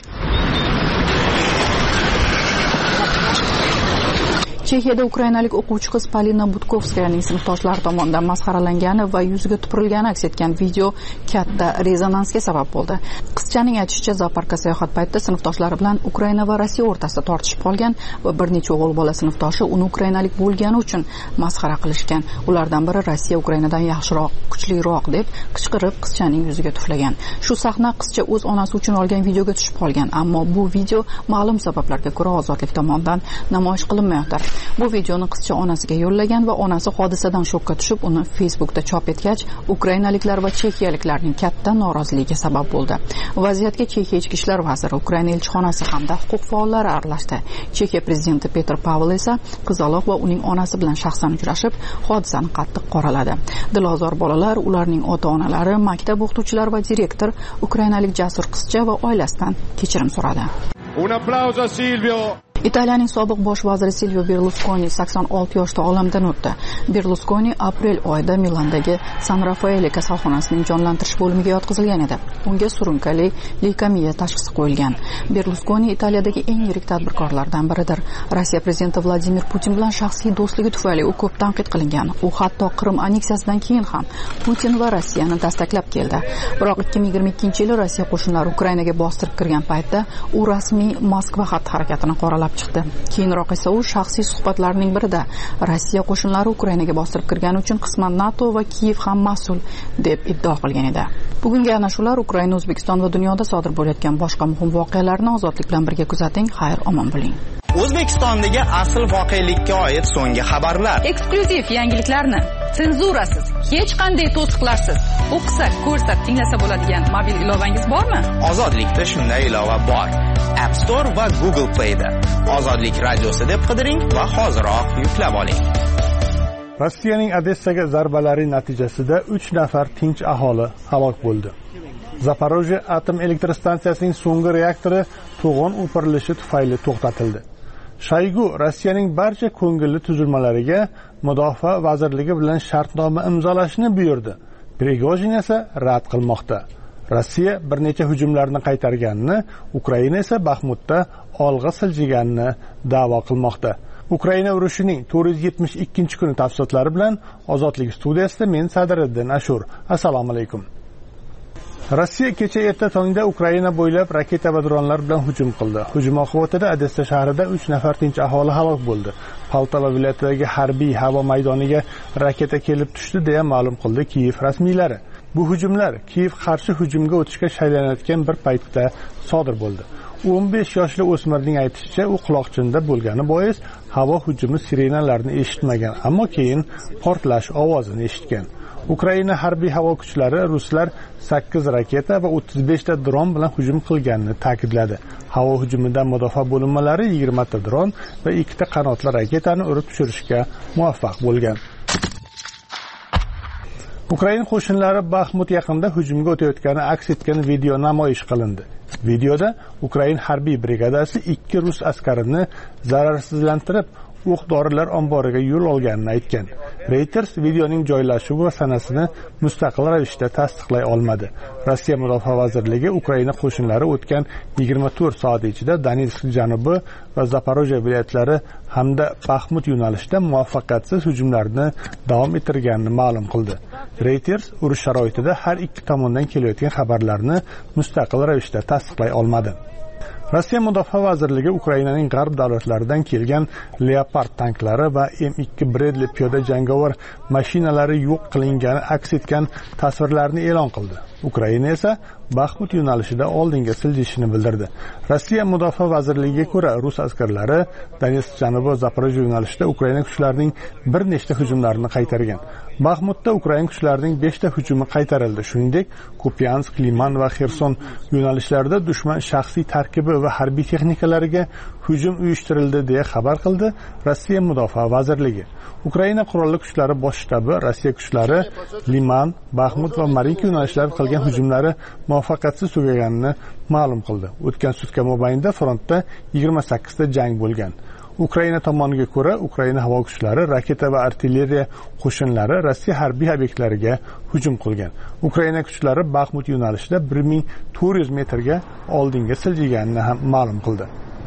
Chexiyada ukrainalik o'quvchi qiz Polina Budkovskayaning sinfdoshlari tomonidan masxaralangani va yuziga tupurilgani aks etgan video katta rezonansga sabab bo'ldi. Qizchaning aytishicha, zooparkka sayohat paytida sinfdoshlari bilan Ukraina va Rossiya o'rtasida tortishib qolgan va bir necha o'g'il bola sinfdoshi uni ukrainalik bo'lgani uchun masxara qilishgan. Ulardan biri Rossiya Ukrainadan yaxshiroq, kuchliroq deb qichqirib qizchaning yuziga tuflagan. Shu sahna qizcha o'z onasi uchun olgan videoga tushib qolgan, ammo bu video ma'lum sabablarga ko'ra ozodlik tomonidan namoyish qilinmayapti. Bu videoni qizcha onasiga yo'llagan va onasi hodisadan shokka tushib, uni Facebookda chop etgach, ukrainaliklar va chexiyaliklarning katta noroziligiga sabab bo'ldi. Vaziyatga Chexiya ichki ishlar vaziri, Ukraina elchixonasi hamda huquq faollari aralashdi. Chexiya prezidenti Petr Pavel esa qizaloq va uning onasi bilan shaxsan uchrashib, hodisani qattiq qoraladi. Dilozor bolalar, ularning ota-onalari, maktab o'qituvchilari va direktor ukrainalik jasur qizcha va oilasidan kechirim so'radi. Un applauso a Silvio. Italiyaning sobiq bosh vaziri Silvio Berlusconi sakson olti yoshda olamdan o'tdi. Berlusconi aprel oyida Milandagi San Raffaele kasalxonasining jonlantirish bo'limiga yotqizilgan edi. Unga surunkali leykemiya tashxisi qo'yilgan. Berlusconi Italiyadagi eng yirik tadbirkorlardan biridir. Rossiya prezidenti Vladimir Putin bilan shaxsiy do'stligi tufayli u ko'p tanqid qilingan. U hatto Qrim anneksiyasidan keyin ham Putin va Rossiyani dastaklab keldi. Biroq ikki ming yigirma ikkinchi yili Rossiya qo'shinlari Ukrainaga bostirib kirgan paytda u rasmiy Moskva xatti harakatini qoralab chiqdi. Keyinroq esa u shaxsiy suhbatlarining birida Rossiya qo'shinlari Ukrainaga bostirib kirgani uchun qisman NATO va Kiyev ham mas'ul deb iddao qilgan edi. Bugungi ana shular Ukraina, O'zbekiston va dunyoda sodir bo'layotgan boshqa muhim voqealarni ozodlik bilan birga kuzating. Xayr, omon bo'ling. O'zbekistondagi asl voqelikka oid so'nggi xabarlar. Eksklyuziv yangiliklarni senzurasiz, hech qanday to'siqlarsiz o'qisa, ko'rsa, tinglasa bo'ladigan mobil ilovangiz bormi? Ozodlikda shunday ilova bor. App Store va Google Play da Ozodlik radiosi deb qidiring va hoziroq yuklab oling. Rossiyaning Odessaga zarbalari natijasida uch nafar tinch aholi halok bo'ldi. Zaporojye atom elektr stansiyasining so'nggi reaktori to'g'on o'pirilishi tufayli to'xtatildi. Shoygu Rossiyaning barcha ko'ngilli tuzilmalariga Mudofaa vazirligi bilan shartnoma imzolashni buyurdi. Prigojin esa rad qilmoqda. Rossiya bir necha hujumlarni qaytarganini, Ukraina esa Baxmutda olg'a siljiganini da'vo qilmoqda. Ukraina urushining to'rt yuz yetmish ikkinchi kuni tafsilotlari bilan Ozodlik studiyasida men Sadiriddin Ashur. Assalomu alaykum. Rossiya kecha erta tongda Ukraina bo'ylab raketa va dronlar bilan hujum qildi. Hujum oqibatida Odessa shahrida uch nafar tinch aholi halok bo'ldi. Poltava viloyatidagi harbiy havo maydoniga raketa kelib tushdi deya ma'lum qildi Kiyev rasmiylari. Bu hujumlar Kiyev qarshi hujumga o'tishga shaylanayotgan bir paytda sodir bo'ldi. o'n besh yoshli o'smirning aytishicha, u quloqchinda bo'lgani bois havo hujumi sirenalarini eshitmagan, ammo keyin portlash ovozini eshitgan. Ukraina harbiy havo kuchlari ruslar sakkiz raketa va o'ttiz besh ta dron bilan hujum qilganini ta'kidladi. Havo hujumidan mudofaa bo'linmalari yigirma ta dron va ikki ta qanotli raketani urib tushirishga muvaffaq bo'lgan. Ukraina qo'shinlari Baxmut yaqinida hujumga o'tayotgani aks etgan video namoyish qilindi. Videoda Ukraina harbiy brigadasi ikki rus askarini zararsizlantirib, o'q-dorilar omboriga yo'l olganini aytgan. Reuters videoning joylashuvi va sanasini mustaqil ravishda tasdiqlay olmadi. Rossiya Mudofaa vazirligi Ukraina qo'shinlari o'tgan yigirma to'rt soat ichida Donetsk janubi va Zaporojye viloyatlari hamda Baxmut yo'nalishida muvaffaqiyatsiz hujumlarni davom ettirganini ma'lum qildi. Reuters urush sharoitida har ikki tomondan kelayotgan xabarlarni mustaqil ravishda tasdiqlay olmadi. Rossiya Mudofaa vazirligi Ukrainaning g'arb davlatlaridan kelgan Leopard tanklari va M ikki Bradley piyoda jangovar mashinalari yo'q qilingani aks etgan tasvirlarni e'lon qildi. Ukraina esa Baxmut yo'nalishida oldinga siljishini bildirdi. Rossiya Mudofaa vazirligiga ko'ra, rus askarlari Donetsk janubi va Zaporojye yo'nalishida Ukraina kuchlarining bir nechta hujumlarini qaytargan. Baxmutda Ukraina kuchlarining besh ta hujumi qaytarildi. Shuningdek, Kupiansk, Liman va Xerson yo'nalishlarida dushman shaxsiy tarkibi va harbiy texnikalariga hujum uyushtirildi deya xabar qildi Rossiya Mudofaa vazirligi. Ukraina qurolli kuchlari bosh shtabi Rossiya kuchlari Liman, Baxmut va Marinka yo'nalishlarida qilgan hujumlari muvaffaqiyatsiz tugaganini ma'lum qildi. O'tgan sutka mobaynida frontda yigirma sakkiz ta jang bo'lgan. Ukraina tomoniga ko'ra, Ukraina havo kuchlari, raketa va artilleriya qo'shinlari Rossiya harbiy obyektlariga hujum qilgan. Ukraina kuchlari Baxmut yo'nalishida bir ming to'rt yuz metrga oldinga siljiganini ham ma'lum qildi.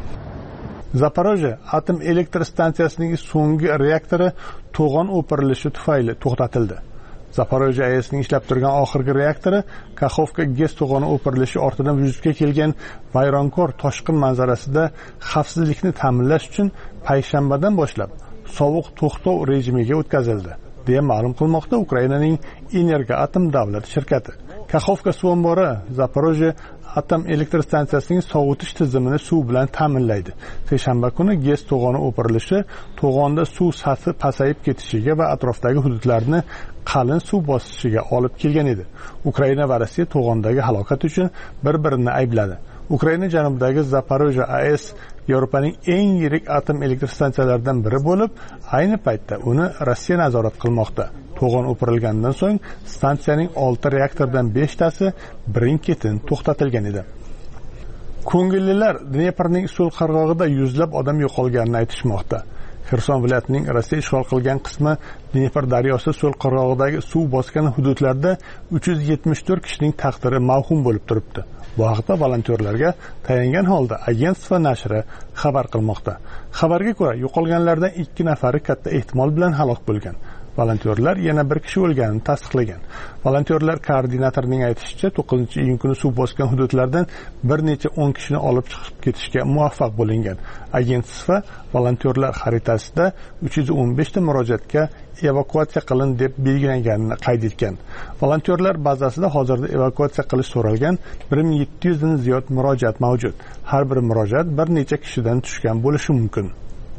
Zaporojye atom elektr stansiyasining so'nggi reaktori to'g'on o'pirilishi tufayli to'xtatildi. Zaporojye A E S'ning ishlab turgan oxirgi reaktori Kakhovka gaz to'g'oni o'pirilishi ortidan vujudga kelgan vayronkor toshqin manzarasida xavfsizlikni ta'minlash uchun payshanbadan boshlab sovuq to'xtov rejimiga o'tkazildi, deya ma'lum qilmoqda Ukrainaning Energoatom davlat shirkati. Kakhovka suv ombori Zaporojye atom elektr stansiyasining sovutish tizimini suv bilan ta'minlaydi. Seshanba kuni gaz to'g'oni o'pirilishi to'g'onda suv sathi pasayib ketishiga va atrofdagi hududlarni qalin suv bosishiga olib kelgan edi. Ukraina va Rossiya to'g'ondagi halokat uchun bir-birini aybladi. Ukraina janubidagi Zaporojye A E S Yevropaning eng yirik atom elektr stansiyalaridan biri bo'lib, ayni paytda uni Rossiya nazorat qilmoqda. To'g'on o'pirilgandan so'ng stansiyaning olti reaktoridan besh tasi birin-ketin to'xtatilgan edi. Ko'ngillilar Dneprning so'l qirg'og'ida yuzlab odam yo'qolganini aytishmoqda. Xerson viloyatining Rossiya ishg'ol qilgan qismi Dnepr daryosi so'l qirg'og'idagi suv bosgan hududlarda uch yuz yetmish to'rt kishining taqdiri mavhum bo'lib turibdi. Bu haqda volontyorlarga tayangan holda agentство nashri xabar qilmoqda. Xabarga ko'ra, yo'qolganlardan ikki nafari katta ehtimol bilan halok bo'lgan. Volontyorlar yana bir kishi o'lganini tasdiqlagan. Volontyorlar koordinatorining aytishicha, to'qqizinchi iyun kuni suv bosgan hududlardan bir necha o'n kishini olib chiqib ketishga muvaffaq bo'lingan. Agentство volontyorlar xaritasida uch yuz o'n besh ta murojaatga evakuatsiya qilin deb belgilanganini qayd etgan. Volontyorlar bazasida hozirda evakuatsiya qilish so'ralgan bir ming yetti yuz dan ziyod murojaat mavjud. Har bir murojaat bir necha kishidan tushgan bo'lishi mumkin.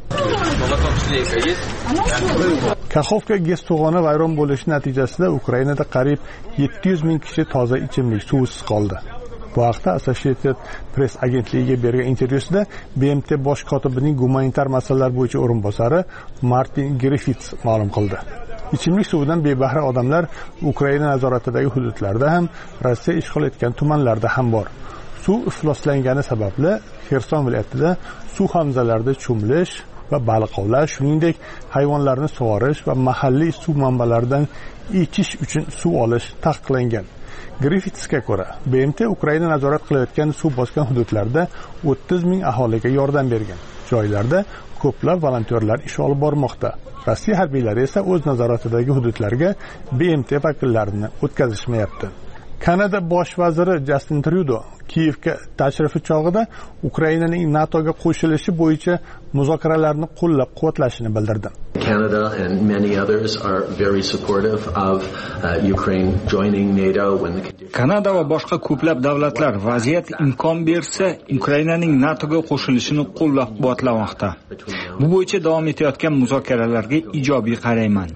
Kakhovka gaz to'g'oni vayron bo'lishi natijasida Ukrainada qariyb yetti yuz ming kishi toza ichimlik suvisiz qoldi. Bu haqda Associated Press agentligiga bergan intervyusida B M T bosh kotibining gumanitar masalalar bo'yicha o'rinbosari Martin Griffiths ma'lum qildi. Ichimlik suvidan bebahra odamlar Ukraina nazoratidagi hududlarda ham, Rossiya ishg'ol etgan tumanlarda ham bor. suv ifloslangani sababli Xerson viloyatida suv havzalarida cho'milish va baliq ovlash, shuningdek hayvonlarni sug'orish va mahalliy suv manbalaridan ichish uchun suv olish taqiqlangan. Griffitsga ko'ra, B M T Ukraina nazorat qilayotgan suv bosgan hududlarda o'ttiz ming aholiga yordam bergan. Joylarda ko'plab volontyorlar ish olib bormoqda. Rossiya harbiylari esa o'z nazoratidagi hududlarga B M T vakillarini o'tkazishmayapti. Kanada bosh vaziri Justin Trudeau Kiyevga tashrifi chog'ida Ukrainaning NATOga qo'shilishi bo'yicha muzokaralarni qo'llab-quvvatlashini bildirdi. Canada and many others are very supportive of uh, Ukraine joining NATO when the Kanada va boshqa ko'plab davlatlar vaziyat imkon bersa Ukrainaning NATOga qo'shilishini qo'llab-quvvatlamoqda. Bu bo'yicha davom etayotgan muzokaralarga ijobiy qarayman.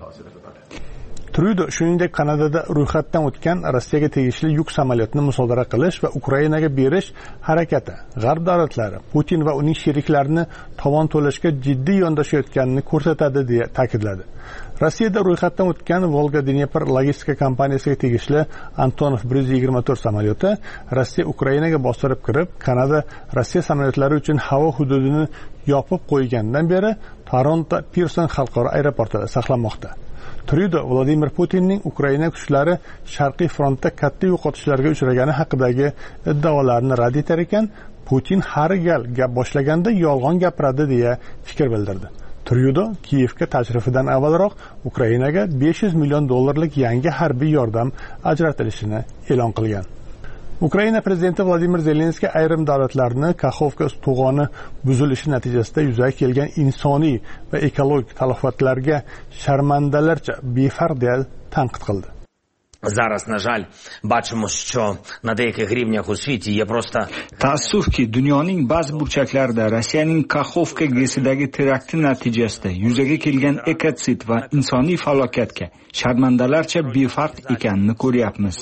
Trudeau shuningdek Kanadada ro'yxatdan o'tgan Rossiyaga tegishli yuk samolyotini musodara qilish va Ukrainaga berish harakati G'arb davlatlari Putin va uning sheriklarini tovon to'lashga jiddiy yondashayotganini ko'rsatadi deya ta'kidladi. Rossiyada ro'yxatdan o'tgan Volga-Dnepr logistika kompaniyasiga tegishli Antonov bir yuz yigirma to'rt samolyoti Rossiya Ukrainaga bostirib kirib, Kanada Rossiya samolyotlari uchun havo hududini yopib qo'ygandan beri Toronto Pearson xalqaro aeroportida saqlanmoqda. Trudeau Vladimir Putinning Ukraina kuchlari Sharqiy frontda katta yo'qotishlarga uchragani haqidagi iddaolarini rad etar ekan, Putin har gal gap boshlaganda yolg'on gapiradi deya fikr bildirdi. Trudeau Kiyevga tashrifidan avvalroq Ukrainaga besh yuz million dollarlik yangi harbiy yordam ajratilishini e'lon qilgan. Ukraina prezidenti Vladimir Zelenskiy ayrim davlatlarni Kaxovka to'g'oni buzilishi natijasida yuzaga kelgan insoniy va ekologik talofatlarga sharmandalarcha befarq deya tanqid qildi. Зараз, на жаль, бачимо, що на деяких рівнях у світі є просто Taassufki, dunyoning ba'zi burchaklarida Rossiyaning Kaxovka gesidagi terakti natijasida yuzaga kelgan ekotsid va insoniy falokatga sharmandalarcha befarq ekanini ko'ryapmiz.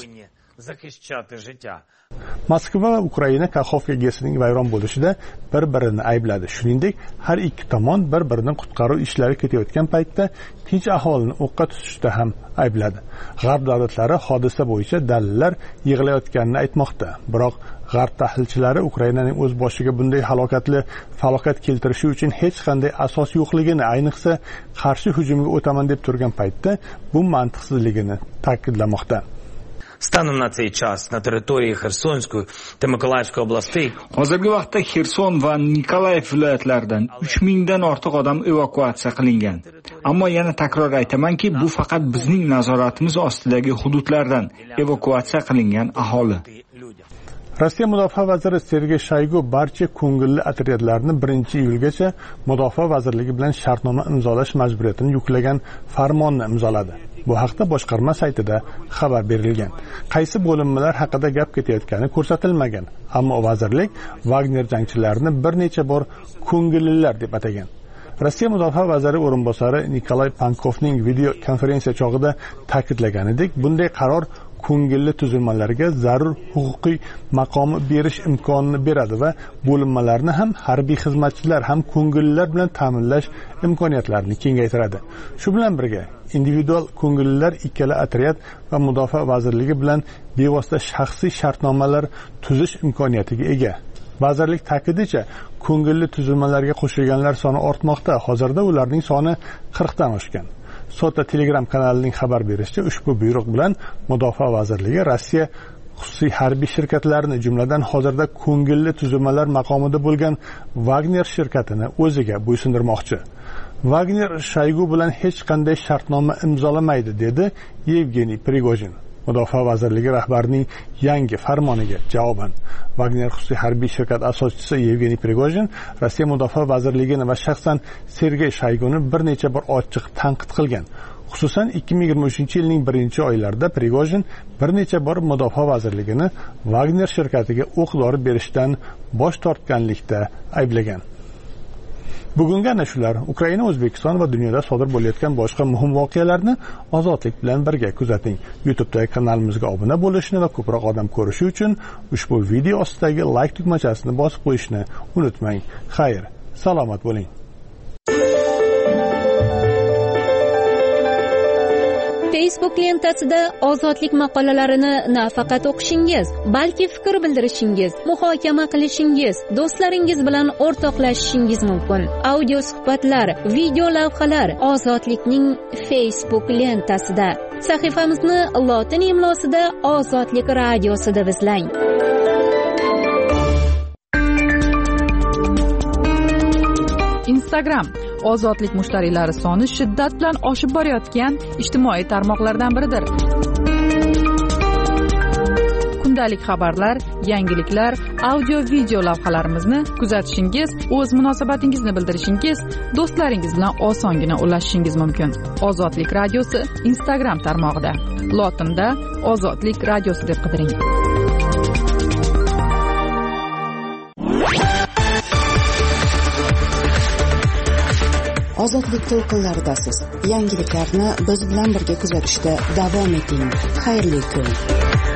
Moskva va Ukraina Kaxovka gesining vayron bo'lishida bir-birini aybladi. Shuningdek, har ikki tomon bir-birining qutqaruv ishlari ketayotgan paytda tinch aholini o'qqa tutishda ham aybladi. G'arb davlatlari hodisa bo'yicha dalillar yig'layotganini aytmoqda. Biroq G'arb tahlilchilari Ukrainaning o'z boshiga bunday halokatli falokat keltirishi uchun hech qanday asos yo'qligini, ayniqsa qarshi hujumga o'taman deb turgan paytda bu mantiqsizligini ta'kidlamoqda. Станом на цей час на території Херсонської та Миколаївської областей hozirgi vaqtda Xerson va Nikolayev viloyatlaridan uch mingdan ortiq odam evakuatsiya qilingan. Ammo yana takror aytamanki, bu faqat bizning nazoratimiz ostidagi hududlardan evakuatsiya qilingan aholi. Rossiya mudofaa vaziri Sergey Shoygu barcha ko'ngilli otryadlarni birinchi iyulgacha mudofaa vazirligi bilan shartnoma imzolash majburiyatini yuklagan farmonni imzoladi. Bu haqda boshqarma saytida xabar berilgan. Qaysi bo'linmalar haqida gap ketayotgani ko'rsatilmagan, ammo vazirlik Wagner jangchilarini bir necha bor ko'ngillilar deb atagan. Rossiya mudofaa vaziri o'rinbosari Nikolay Pankovning video konferensiya chog'ida ta'kidlaganidek, bunday qaror ko'ngilli tuzilmalarga zarur huquqiy maqomi berish imkonini beradi va bo'linmalarni ham harbiy xizmatchilar ham ko'ngillilar bilan ta'minlash imkoniyatlarini kengaytiradi. Shu bilan birga individual ko'ngillilar ikkala otryad va mudofaa vazirligi bilan bevosita shaxsiy shartnomalar tuzish imkoniyatiga ega. Vazirlik ta'kidicha, ko'ngilli tuzilmalarga qo'shilganlar soni ortmoqda. Hozirda ularning soni qirqdan oshgan. Sota Telegram kanalining xabar berishicha, ushbu buyruq bilan Mudofaa vazirligi Rossiya xususiy harbiy shirkatlarini, jumladan hozirda ko'ngilli tuzilmalar maqomida bo'lgan Wagner shirkatini o'ziga bo'ysundirmoqchi. Wagner Shoygu bilan hech qanday shartnoma imzolamaydi, dedi Yevgeniy Prigojin. Mudofaa vazirligi rahbarining yangi farmoniga javoban Wagner xususiy harbiy shirkat asoschisi Yevgeniy Prigojin Rossiya mudofaa vazirligini va shaxsan Sergey Shoyguni bir necha bor ochiq tanqid qilgan. Xususan ikki ming yigirma uchinchi yilning birinchi oylarida Prigojin bir necha bor mudofaa vazirligini Wagner shirkatiga o'q-dori berishdan bosh tortganlikda ayblagan. Bugungi ana shular. Ukraina, O'zbekiston va dunyoda sodir bo'layotgan boshqa muhim voqealarni ozodlik bilan birga kuzating. YouTube'dagi kanalimizga obuna bo'lishni va ko'proq odam ko'rishi uchun ushbu video ostidagi like tugmachasini bosib qo'yishni unutmang. Xayr, salomat bo'ling. Facebook lentasida ozodlik maqolalarini nafaqat o'qishingiz, balki fikr bildirishingiz, muhokama qilishingiz, do'stlaringiz bilan o'rtoqlashishingiz mumkin. Audio suhbatlar, video lavhalar ozodlikning Facebook lentasida. Sahifamizni lotin imlosida Ozodlik radiosi deb izlang. Instagram ozodlik mushtariylari soni shiddat bilan oshib borayotgan ijtimoiy tarmoqlardan biridir. Kundalik xabarlar, yangiliklar, audio video lavhalarimizni kuzatishingiz, o'z munosabatingizni bildirishingiz, do'stlaringiz bilan osongina ulashishingiz mumkin. Ozodlik radiosi Instagram tarmog'ida. Lotinda Ozodlik radiosi deb qidiring. Ozodlik to'lqinlaridasiz. Yangiliklarni biz bilan birga kuzatishda davom eting. Xayrli kun.